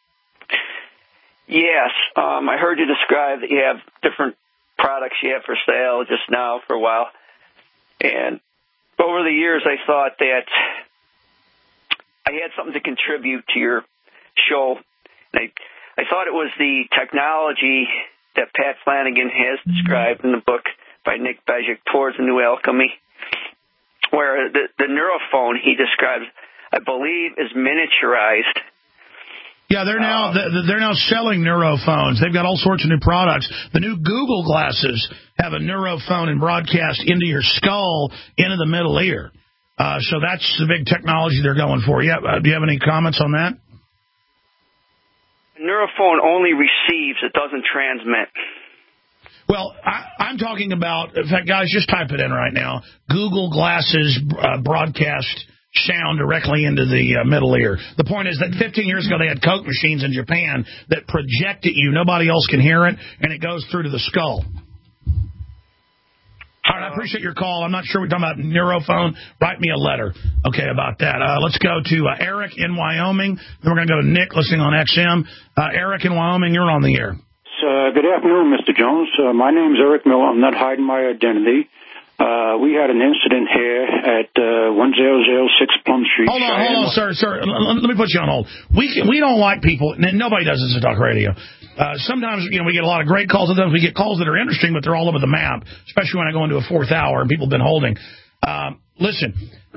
Yes. Um, I heard you describe that you have different products you have for sale just now for a while. And over the years, I thought that I had something to contribute to your show. And I, I thought it was the technology that Pat Flanagan has described in the book by Nick Bejic, Towards the New Alchemy, where the, the neurophone he describes, I believe, is miniaturized. Yeah, they're now they're now selling neurophones. They've got all sorts of new products. The new Google glasses have a neurophone and broadcast into your skull, into the middle ear. Uh, so that's the big technology they're going for. Yeah, uh, do you have any comments on that? A neurophone only receives; it doesn't transmit. Well, I, I'm talking about. In fact, guys, just type it in right now. Google glasses uh, broadcast sound directly into the uh, middle ear. The point is that fifteen years ago they had Coke machines in Japan that project at you. Nobody else can hear it, and it goes through to the skull. All right, I appreciate your call. I'm not sure we're talking about neurophone. Write me a letter, okay, about that. Uh, let's go to uh, Eric in Wyoming. Then we're going to go to Nick listening on X M. Uh, Eric in Wyoming, you're on the air. Uh, good afternoon, Mister Jones. Uh, my name's Eric Miller. I'm not hiding my identity. Uh, we had an incident here at uh, one thousand six Plum Street. Hold on, hold on, sir, sir. Let me put you on hold. We can, we don't like people, and nobody does this at Talk Radio. Uh, sometimes, you know, we get a lot of great calls. Sometimes we get calls that are interesting, but they're all over the map, especially when I go into a fourth hour and people have been holding. Um, listen,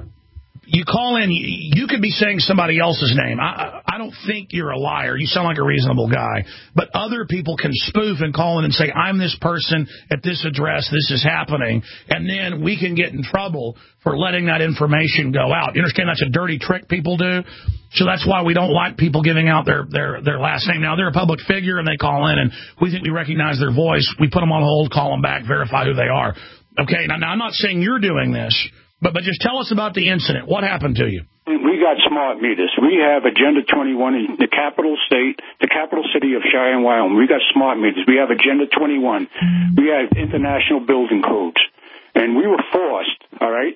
you call in, you, you could be saying somebody else's name. I, I don't think you're a liar. You sound like a reasonable guy. But other people can spoof and call in and say, I'm this person at this address, this is happening. And then we can get in trouble for letting that information go out. You understand that's a dirty trick people do? So that's why we don't like people giving out their, their, their last name. Now, they're a public figure, and they call in, and we think we recognize their voice. We put them on hold, call them back, verify who they are. Okay, now, now I'm not saying you're doing this. But but just tell us about the incident. What happened to you? We got smart meters. We have Agenda twenty-one in the capital state, the capital city of Cheyenne, Wyoming. We got smart meters. We have Agenda twenty-one. We have international building codes. And we were forced, all right,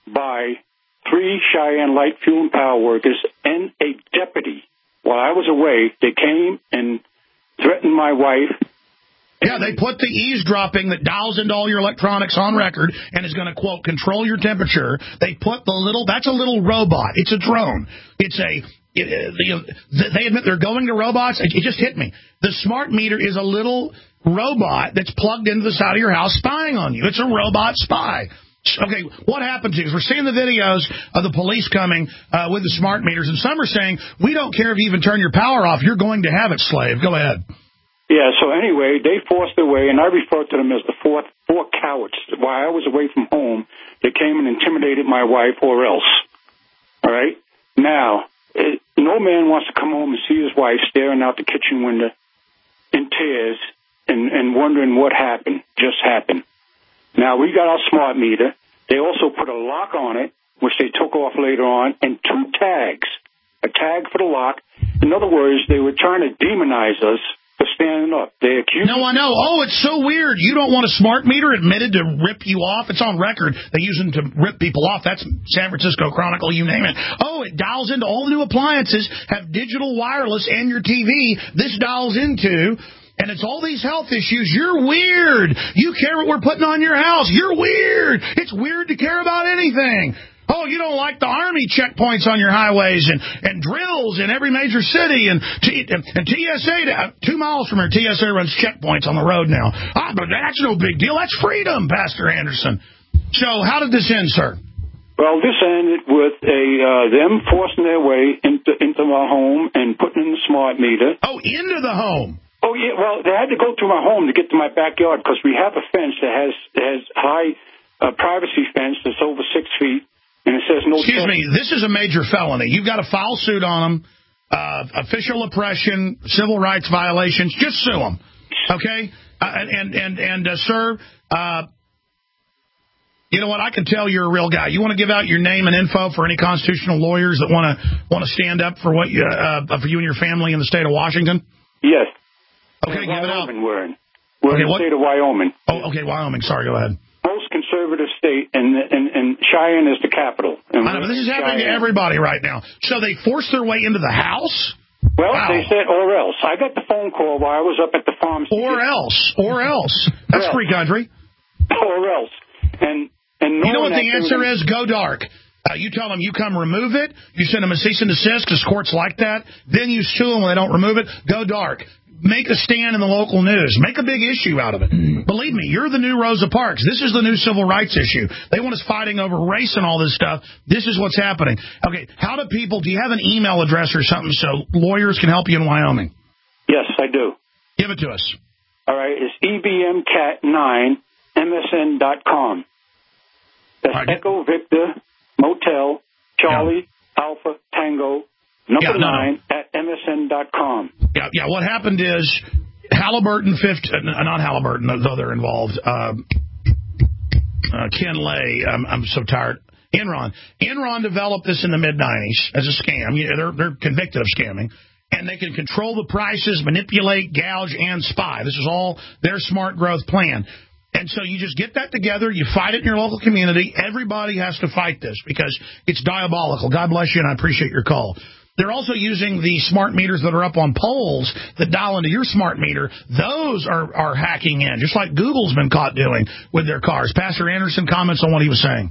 by three Cheyenne Light Fuel and Power workers and a deputy. While I was away, they came and threatened my wife. Yeah, they put the eavesdropping that dials into all your electronics on record and is going to, quote, control your temperature. They put the little, that's a little robot. It's a drone. It's a, it, the, they admit they're going to robots. It, it just hit me. The smart meter is a little robot that's plugged into the side of your house spying on you. It's a robot spy. Okay, what happened to you? We're seeing the videos of the police coming uh, with the smart meters, and some are saying, we don't care if you even turn your power off. You're going to have it, slave. Go ahead. Yeah, so anyway, they forced their way, and I refer to them as the four, four cowards. While I was away from home, they came and intimidated my wife or else. All right? Now, it, no man wants to come home and see his wife staring out the kitchen window in tears and, and wondering what happened, just happened. Now, we got our smart meter. They also put a lock on it, which they took off later on, and two tags, a tag for the lock. In other words, they were trying to demonize us for standing up. They accused No, I know. Oh, it's so weird. You don't want a smart meter admitted to rip you off. It's on record. They use them to rip people off. That's San Francisco Chronicle, you name it. Oh, it dials into all the new appliances, have digital wireless and your T V. This dials into, and it's all these health issues. You're weird. You care what we're putting on your house. You're weird. It's weird to care about anything. Oh, you don't like the Army checkpoints on your highways and, and drills in every major city and, T, and, and T S A, uh, two miles from here, T S A runs checkpoints on the road now. Ah, but that's no big deal. That's freedom, Pastor Anderson. So how did this end, sir? Well, this ended with a uh, them forcing their way into, into my home and putting in the smart meter. Oh, into the home. Oh, yeah. Well, they had to go through my home to get to my backyard because we have a fence that has, has high uh, privacy fence that's over six feet. And it says no. Excuse me, this is a major felony. You've got to file suit on them, uh, official oppression, civil rights violations. Just sue them, okay? Uh, and and and uh, sir, uh, you know what? I can tell you're a real guy. You want to give out your name and info for any constitutional lawyers that want to want to stand up for what you, uh, for you and your family in the state of Washington? Yes. Okay, in give it up. We're in. We're okay, in the what? state of Wyoming. Oh, okay, Wyoming. Sorry, go ahead. Most conservative state, and, and, and Cheyenne is the capital. And I know, but this is happening Cheyenne. to everybody right now. So they forced their way into the house? Well, wow. They said, or else. I got the phone call while I was up at the farm. Or else. Or else. That's free country. Or else. And, and you know what the answer is? Go dark. Uh, you tell them you come remove it. You send them a cease and desist because courts like that. Then you sue them when they don't remove it. Go dark. make a stand in the local news. Make a big issue out of it. Believe me, you're the new Rosa Parks. This is the new civil rights issue. They want us fighting over race and all this stuff. This is what's happening. Okay, how do people, do you have an email address or something so lawyers can help you in Wyoming? Yes, I do. Give it to us. All right, it's E B M cat nine M S N dot com. That's right. Echo Victor Motel Charlie yeah. Alpha Tango number yeah, no, nine no. at M S N dot com. Yeah, yeah. What happened is Halliburton, fifty, uh, not Halliburton, though they're involved. Uh, uh, Ken Lay, I'm, I'm so tired. Enron. Enron developed this in the mid nineties as a scam. You know, they're, they're convicted of scamming. And they can control the prices, manipulate, gouge, and spy. This is all their smart growth plan. And so you just get that together. You fight it in your local community. Everybody has to fight this because it's diabolical. God bless you, and I appreciate your call. They're also using the smart meters that are up on poles that dial into your smart meter. Those are, are hacking in, just like Google's been caught doing with their cars. Pastor Anderson, comments on what he was saying.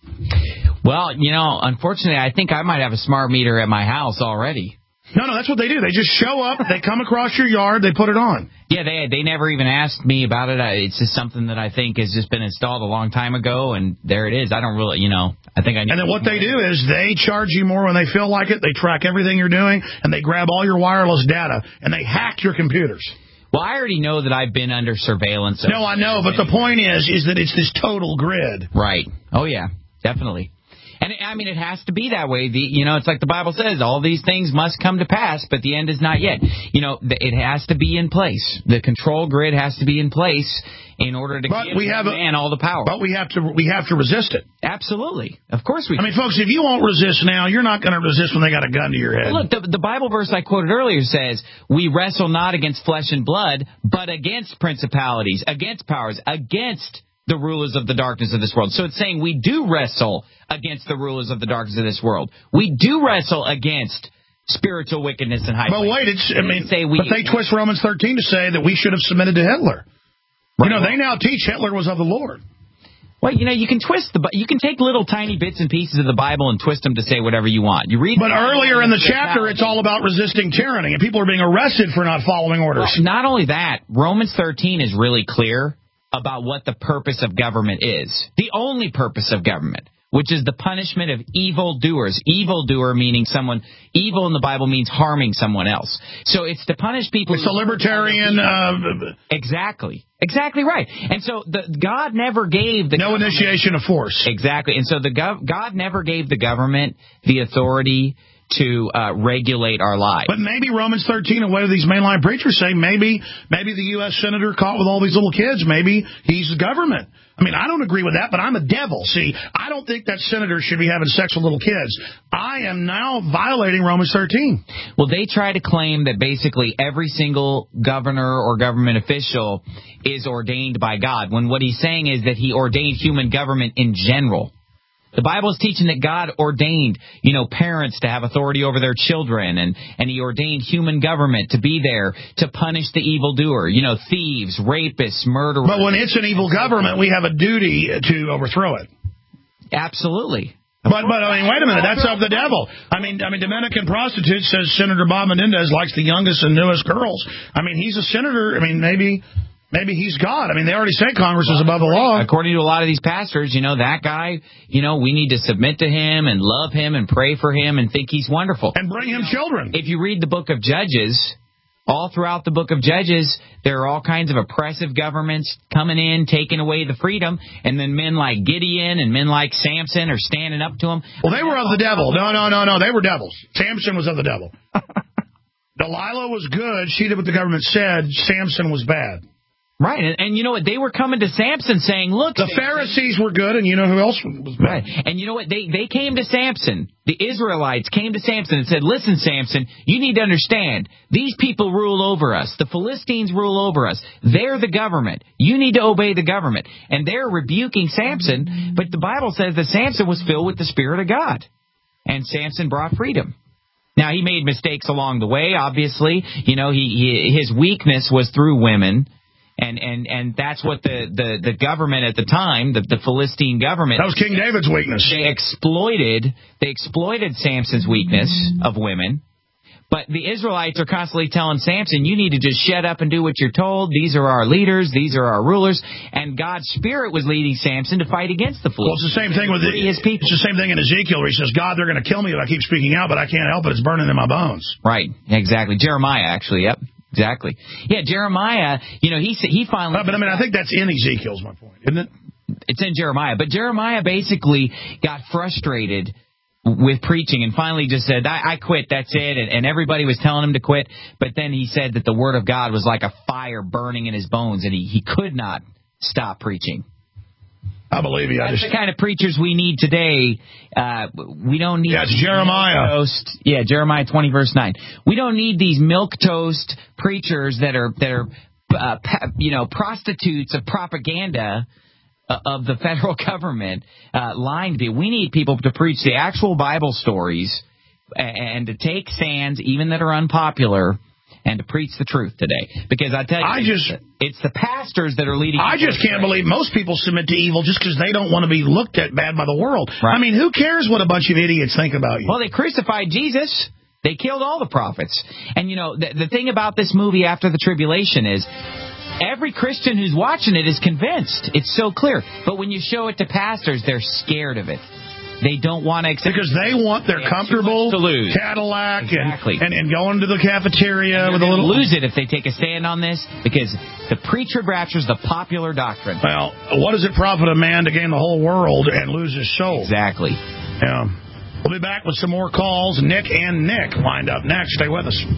Well, you know, unfortunately, I think I might have a smart meter at my house already. No, no, that's what they do. They just show up, they come across your yard, they put it on. Yeah, they they never even asked me about it. It's just something that I think has just been installed a long time ago, and there it is. I don't really, you know, I think I need And then what they do is they charge you more when they feel like it. They track everything you're doing, and they grab all your wireless data, and they hack your computers. Well, I already know that I've been under surveillance. No, I know, but the point is, is that it's this total grid. Right. Oh, yeah, definitely. And, I mean, it has to be that way. The, you know, it's like the Bible says, all these things must come to pass, but the end is not yet. You know, it has to be in place. The control grid has to be in place in order to but give we have man all the power. But we have to we have to resist it. Absolutely. Of course we I can. mean, folks, if you won't resist now, you're not going to resist when they got a gun to your head. Well, look, the, the Bible verse I quoted earlier says, we wrestle not against flesh and blood, but against principalities, against powers, against the rulers of the darkness of this world. So it's saying we do wrestle against the rulers of the darkness of this world. We do wrestle against spiritual wickedness in high places. But wait, it's, I mean, say we, but they twist Romans thirteen to say that we should have submitted to Hitler. Right. You know, they now teach Hitler was of the Lord. Well, you know, you can twist the, you can take little tiny bits and pieces of the Bible and twist them to say whatever you want. You read. But earlier in the chapter, it's all about resisting tyranny, and people are being arrested for not following orders. Well, not only that, Romans thirteen is really clear about what the purpose of government is. The only purpose of government, which is the punishment of evildoers. Evildoer meaning someone, evil in the Bible means harming someone else. So it's to punish people. It's a libertarian. Uh, exactly. Exactly right. And so the God never gave the no initiation of force. Exactly. And so the gov- God never gave the government the authority to uh, regulate our lives. But maybe Romans thirteen, and what do these mainline preachers say? Maybe maybe the U S senator caught with all these little kids, maybe he's the government. I mean, I don't agree with that, but I'm a devil. See, I don't think that senator should be having sex with little kids. I am now violating Romans thirteen. Well, they try to claim that basically every single governor or government official is ordained by God, when what he's saying is that he ordained human government in general. The Bible is teaching that God ordained, you know, parents to have authority over their children, and, and he ordained human government to be there to punish the evildoer, you know, thieves, rapists, murderers. But when it's an evil government, we have a duty to overthrow it. Absolutely. But, but I mean, wait a minute, that's of the devil. I mean, I mean, Dominican prostitute says Senator Bob Menendez likes the youngest and newest girls. I mean, he's a senator. I mean, maybe... Maybe he's God. I mean, they already say Congress is above the law. According to a lot of these pastors, you know, that guy, you know, we need to submit to him and love him and pray for him and think he's wonderful. And bring him children. If you read the book of Judges, all throughout the book of Judges, there are all kinds of oppressive governments coming in, taking away the freedom, and then men like Gideon and men like Samson are standing up to him. Well, they were of the devil. No, no, no, no. They were devils. Samson was of the devil. Delilah was good. She did what the government said. Samson was bad. Right, and, and you know what? They were coming to Samson saying, look, the Samson. Pharisees were good, and you know who else was bad. Right, and you know what? They they came to Samson. The Israelites came to Samson and said, listen, Samson, you need to understand, these people rule over us. The Philistines rule over us. They're the government. You need to obey the government. And they're rebuking Samson, but the Bible says that Samson was filled with the Spirit of God, and Samson brought freedom. Now, he made mistakes along the way, obviously. You know, he, he his weakness was through women. And, and and that's what the, the, the government at the time, the, the Philistine government... That was King David's weakness. They exploited, they exploited Samson's weakness of women. But the Israelites are constantly telling Samson, you need to just shut up and do what you're told. These are our leaders. These are our rulers. And God's Spirit was leading Samson to fight against the flesh. Well, it's the same thing with the, his people. It's the same thing in Ezekiel where he says, God, they're going to kill me if I keep speaking out, but I can't help it. It's burning in my bones. Right. Exactly. Jeremiah, actually. Yep. Exactly. Yeah, Jeremiah, you know, he he finally... Uh, but, I mean, I think that's in Ezekiel's my point, isn't it? It's in Jeremiah. But Jeremiah basically got frustrated with preaching and finally just said, I, I quit, that's it. And, and everybody was telling him to quit. But then he said that the word of God was like a fire burning in his bones, and he, he could not stop preaching. I believe you. I That's just... the kind of preachers we need today. Uh, we don't need... Yeah, it's Jeremiah. Toast. Yeah, Jeremiah twenty, verse nine. We don't need these milquetoast preachers that are, that are uh, you know, prostitutes of propaganda of the federal government uh, lying to people. We need people to preach the actual Bible stories and to take stands, even that are unpopular, and to preach the truth today. Because I tell you, I just, it's the pastors that are leading. I just can't believe most people submit to evil just because they don't want to be looked at bad by the world. Right. I mean, who cares what a bunch of idiots think about you? Well, they crucified Jesus. They killed all the prophets. And, you know, the, the thing about this movie After the Tribulation is every Christian who's watching it is convinced. It's so clear. But when you show it to pastors, they're scared of it. They don't want to accept because they want their comfortable Cadillac exactly. and, and, and going to the cafeteria with a little... lose it if they take a stand on this because the pre-trib rapture is the popular doctrine. Well, what does it profit a man to gain the whole world and lose his soul? Exactly. Yeah. We'll be back with some more calls. Nick and Nick lined up next. Stay with us.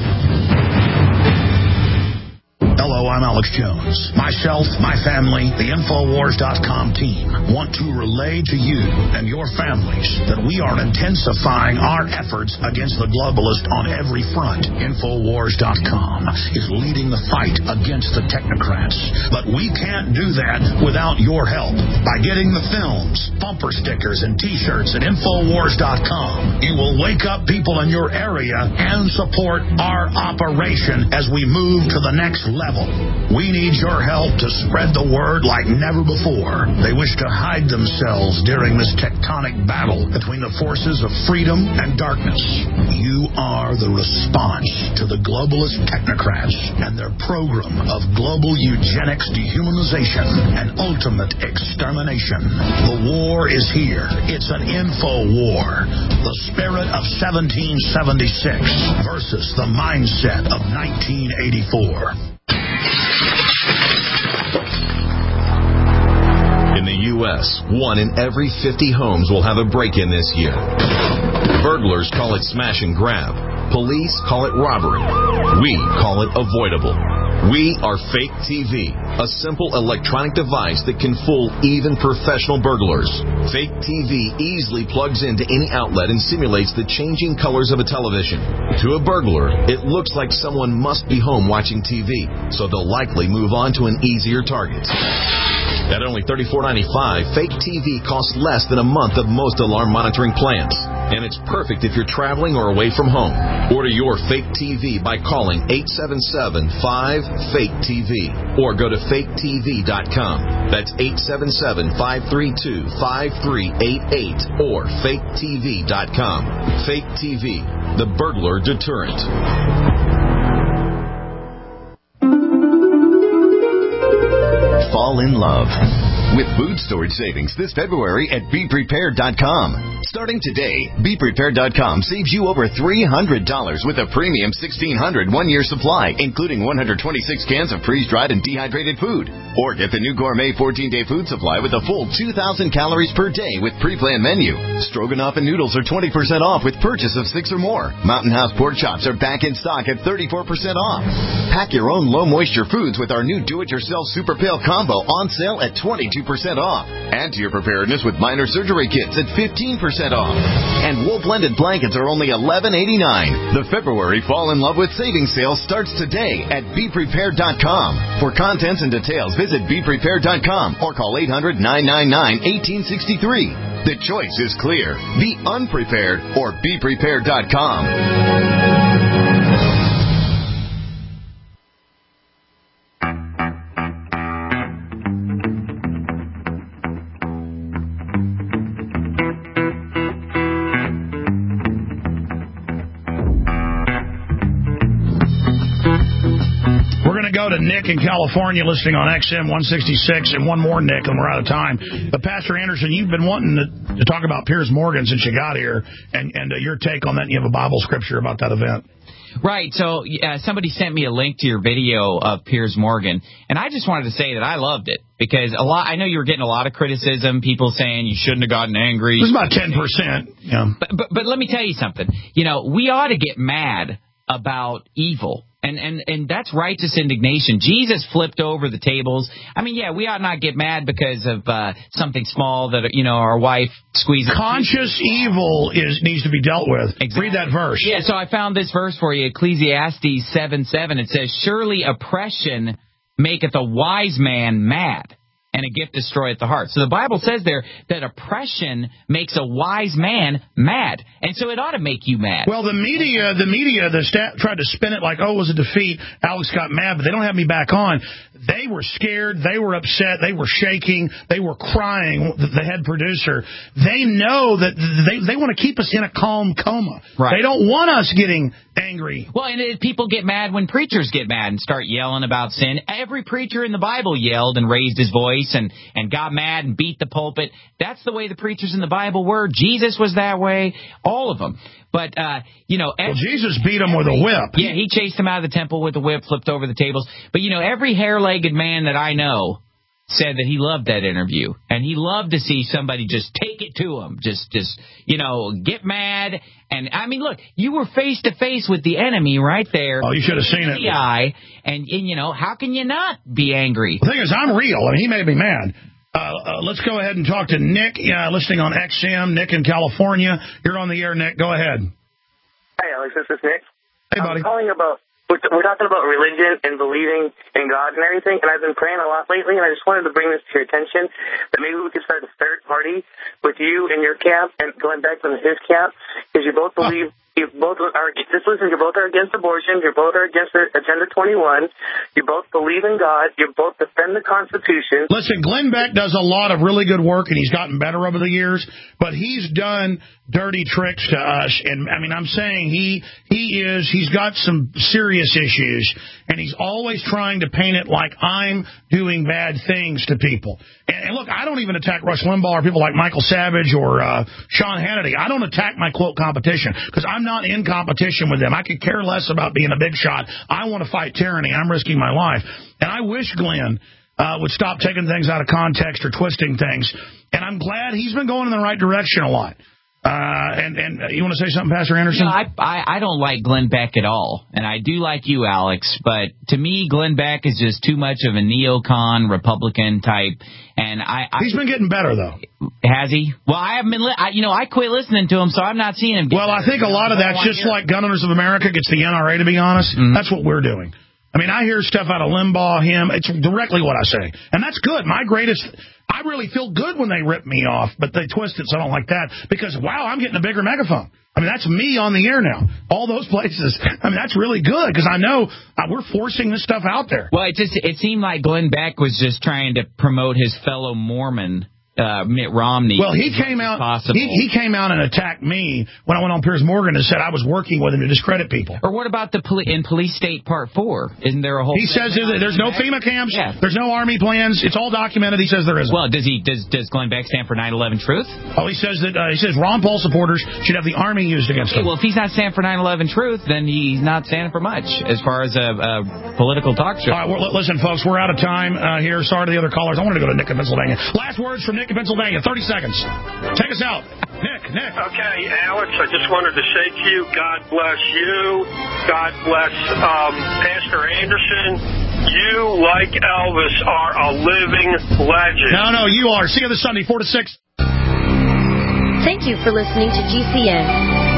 Hello, I'm Alex Jones. Myself, my family, the Infowars dot com team want to relay to you and your families that we are intensifying our efforts against the globalist on every front. Infowars dot com is leading the fight against the technocrats. But we can't do that without your help. By getting the films, bumper stickers, and T-shirts at Infowars dot com, you will wake up people in your area and support our operation as we move to the next level. We need your help to spread the word like never before. They wish to hide themselves during this tectonic battle between the forces of freedom and darkness. You are the response to the globalist technocrats and their program of global eugenics, dehumanization, and ultimate extermination. The war is here. It's an info war. The spirit of seventeen seventy-six versus the mindset of nineteen eighty-four. In the U S, one in every fifty homes will have a break-in this year. Burglars call it smash and grab. Police call it robbery. We call it avoidable. We are Fake T V, a simple electronic device that can fool even professional burglars. Fake T V easily plugs into any outlet and simulates the changing colors of a television. To a burglar, it looks like someone must be home watching T V, so they'll likely move on to an easier target. At only thirty-four ninety-five, Fake T V costs less than a month of most alarm monitoring plans. And it's perfect if you're traveling or away from home. Order your Fake T V by calling eight seven seven, five, fake T V or go to fake T V dot com. That's eight seven seven, five three two, five three eight eight or fake T V dot com. Fake T V, the burglar deterrent. Fall in love with food storage savings this February at be prepared dot com. Starting today, be prepared dot com saves you over three hundred dollars with a premium sixteen hundred one-year supply, including one hundred twenty-six cans of freeze-dried and dehydrated food. Or get the new gourmet fourteen-day food supply with a full two thousand calories per day with pre-planned menu. Stroganoff and noodles are twenty percent off with purchase of six or more. Mountain House pork chops are back in stock at thirty-four percent off. Pack your own low-moisture foods with our new do-it-yourself Super Pail Combo on sale at twenty-two percent off. Add to your preparedness with minor surgery kits at fifteen percent off. And wool blended blankets are only eleven eighty-nine. The February Fall in Love with Savings sale starts today at be prepared dot com. For contents and details, visit be prepared dot com or call eight hundred, nine nine nine, one eight six three. The choice is clear. Be unprepared or be prepared dot com. go to Nick in California listening on X M one sixty-six, and one more, Nick, and we're out of time. But, Pastor Anderson, you've been wanting to, to talk about Piers Morgan since you got here, and, and uh, your take on that, and you have a Bible scripture about that event. Right. So uh, somebody sent me a link to your video of Piers Morgan, and I just wanted to say that I loved it because a lot. I know you were getting a lot of criticism, people saying you shouldn't have gotten angry. It was about ten percent. Yeah. But, but but let me tell you something. You know, we ought to get mad about evil. And, and and that's righteous indignation. Jesus flipped over the tables. I mean, yeah, we ought not get mad because of uh, something small that, you know, our wife squeezes. Conscious evil is needs to be dealt with. Exactly. Read that verse. Yeah, so I found this verse for you, Ecclesiastes seven seven. It says, surely oppression maketh a wise man mad, and a gift destroyeth the heart. So the Bible says there that oppression makes a wise man mad. And so it ought to make you mad. Well, the media, the media, the stat tried to spin it like, oh, it was a defeat. Alex got mad, but they don't have me back on. They were scared. They were upset. They were shaking. They were crying, the head producer. They know that they, they want to keep us in a calm coma. Right. They don't want us getting angry. Well, and it, people get mad when preachers get mad and start yelling about sin. Every preacher in the Bible yelled and raised his voice and, and got mad and beat the pulpit. That's the way the preachers in the Bible were. Jesus was that way. All of them. But, uh, you know... Well, Jesus beat him with a whip. Yeah, he chased him out of the temple with a whip, flipped over the tables. But, you know, every hair-legged man that I know said that he loved that interview. And he loved to see somebody just take it to him. Just, just you know, get mad. And, I mean, look, you were face-to-face with the enemy right there. Oh, you should have seen it. The eye. And, and, you know, how can you not be angry? The thing is, I'm real. I mean, he made me mad. Uh, uh, let's go ahead and talk to Nick, uh, listening on X M. Nick in California. You're on the air, Nick. Go ahead. Hi, Alex. This is Nick. Hey, buddy. I'm calling about, we're, we're talking about religion and believing in God and everything, and I've been praying a lot lately, and I just wanted to bring this to your attention, that maybe we could start a third party with you in your camp and going back to his camp, because you both believe... Oh. You both are, just listen, you both are against abortion. You both are against Agenda twenty-one. You both believe in God. You both defend the Constitution. Listen, Glenn Beck does a lot of really good work, and he's gotten better over the years, but he's done dirty tricks to us. And, I mean, I'm saying he he is, he's got some serious issues, and he's always trying to paint it like I'm doing bad things to people. And, and look, I don't even attack Rush Limbaugh or people like Michael Savage or uh, Sean Hannity. I don't attack my, quote, competition, because I'm not in competition with them. I could care less about being a big shot. I want to fight tyranny. I'm risking my life. And I wish Glenn uh, would stop taking things out of context or twisting things. And I'm glad he's been going in the right direction a lot. Uh, and, and you want to say something, Pastor Anderson? You know, I, I I don't like Glenn Beck at all, and I do like you, Alex. But to me, Glenn Beck is just too much of a neocon Republican type. And I, I he's been getting better though. Has he? Well, I haven't been. Li- I, you know, I quit listening to him, so I'm not seeing him. Well, I think a lot of that's just like Gun Owners of America gets the N R A. To be honest, mm-hmm. That's what we're doing. I mean, I hear stuff out of Limbaugh, him. It's directly what I say. And that's good. My greatest, I really feel good when they rip me off, but they twist it, so I don't like that. Because, wow, I'm getting a bigger megaphone. I mean, that's me on the air now. All those places. I mean, that's really good, because I know uh, we're forcing this stuff out there. Well, it just it seemed like Glenn Beck was just trying to promote his fellow Mormon, Uh, Mitt Romney. Well, he came out. He, he came out and attacked me when I went on Piers Morgan and said I was working with him to discredit people. Or what about the poli- in Police State Part Four? Isn't there a whole? He says there's, there's no FEMA camps. Yeah. There's no Army plans. It's all documented. He says there isn't. Well, does he? Does Does Glenn Beck stand for nine eleven Truth? Oh, he says that uh, he says Ron Paul supporters should have the Army used against okay, them. Well, if he's not standing for nine eleven Truth, then he's not standing for much as far as a, a political talk show. All right, well, listen, folks, we're out of time uh, here. Sorry to the other callers. I wanted to go to Nick in Pennsylvania. Last words from Nick in Pennsylvania. thirty seconds. Take us out. Nick, Nick. Okay, Alex, I just wanted to say to you, God bless you. God bless um, Pastor Anderson. You, like Elvis, are a living legend. No, no, you are. See you this Sunday, four to six. Thank you for listening to G C N.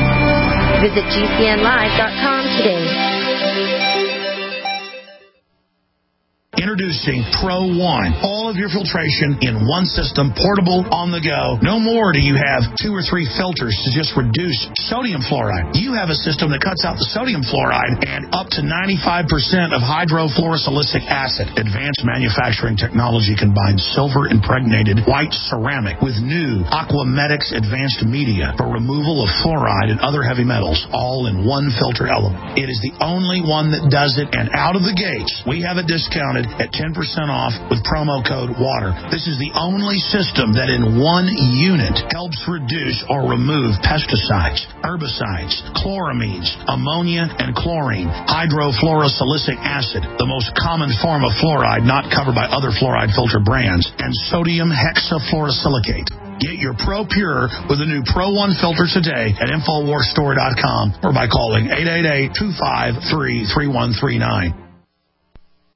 Visit G C N live dot com today. Introducing Pro One. All of your filtration in one system, portable, on the go. No more do you have two or three filters to just reduce sodium fluoride. You have a system that cuts out the sodium fluoride and up to ninety-five percent of hydrofluorosilicic acid. Advanced manufacturing technology combines silver impregnated white ceramic with new Aquamedics advanced media for removal of fluoride and other heavy metals, all in one filter element. It is the only one that does it, and out of the gates, we have it discounted at ten percent off with promo code WATER. This is the only system that in one unit helps reduce or remove pesticides, herbicides, chloramines, ammonia, and chlorine, hydrofluorosilicic acid, the most common form of fluoride not covered by other fluoride filter brands, and sodium hexafluorosilicate. Get your Pro Pure with the new Pro One filter today at Infowars Store dot com or by calling eight eight eight, two five three, three one three nine.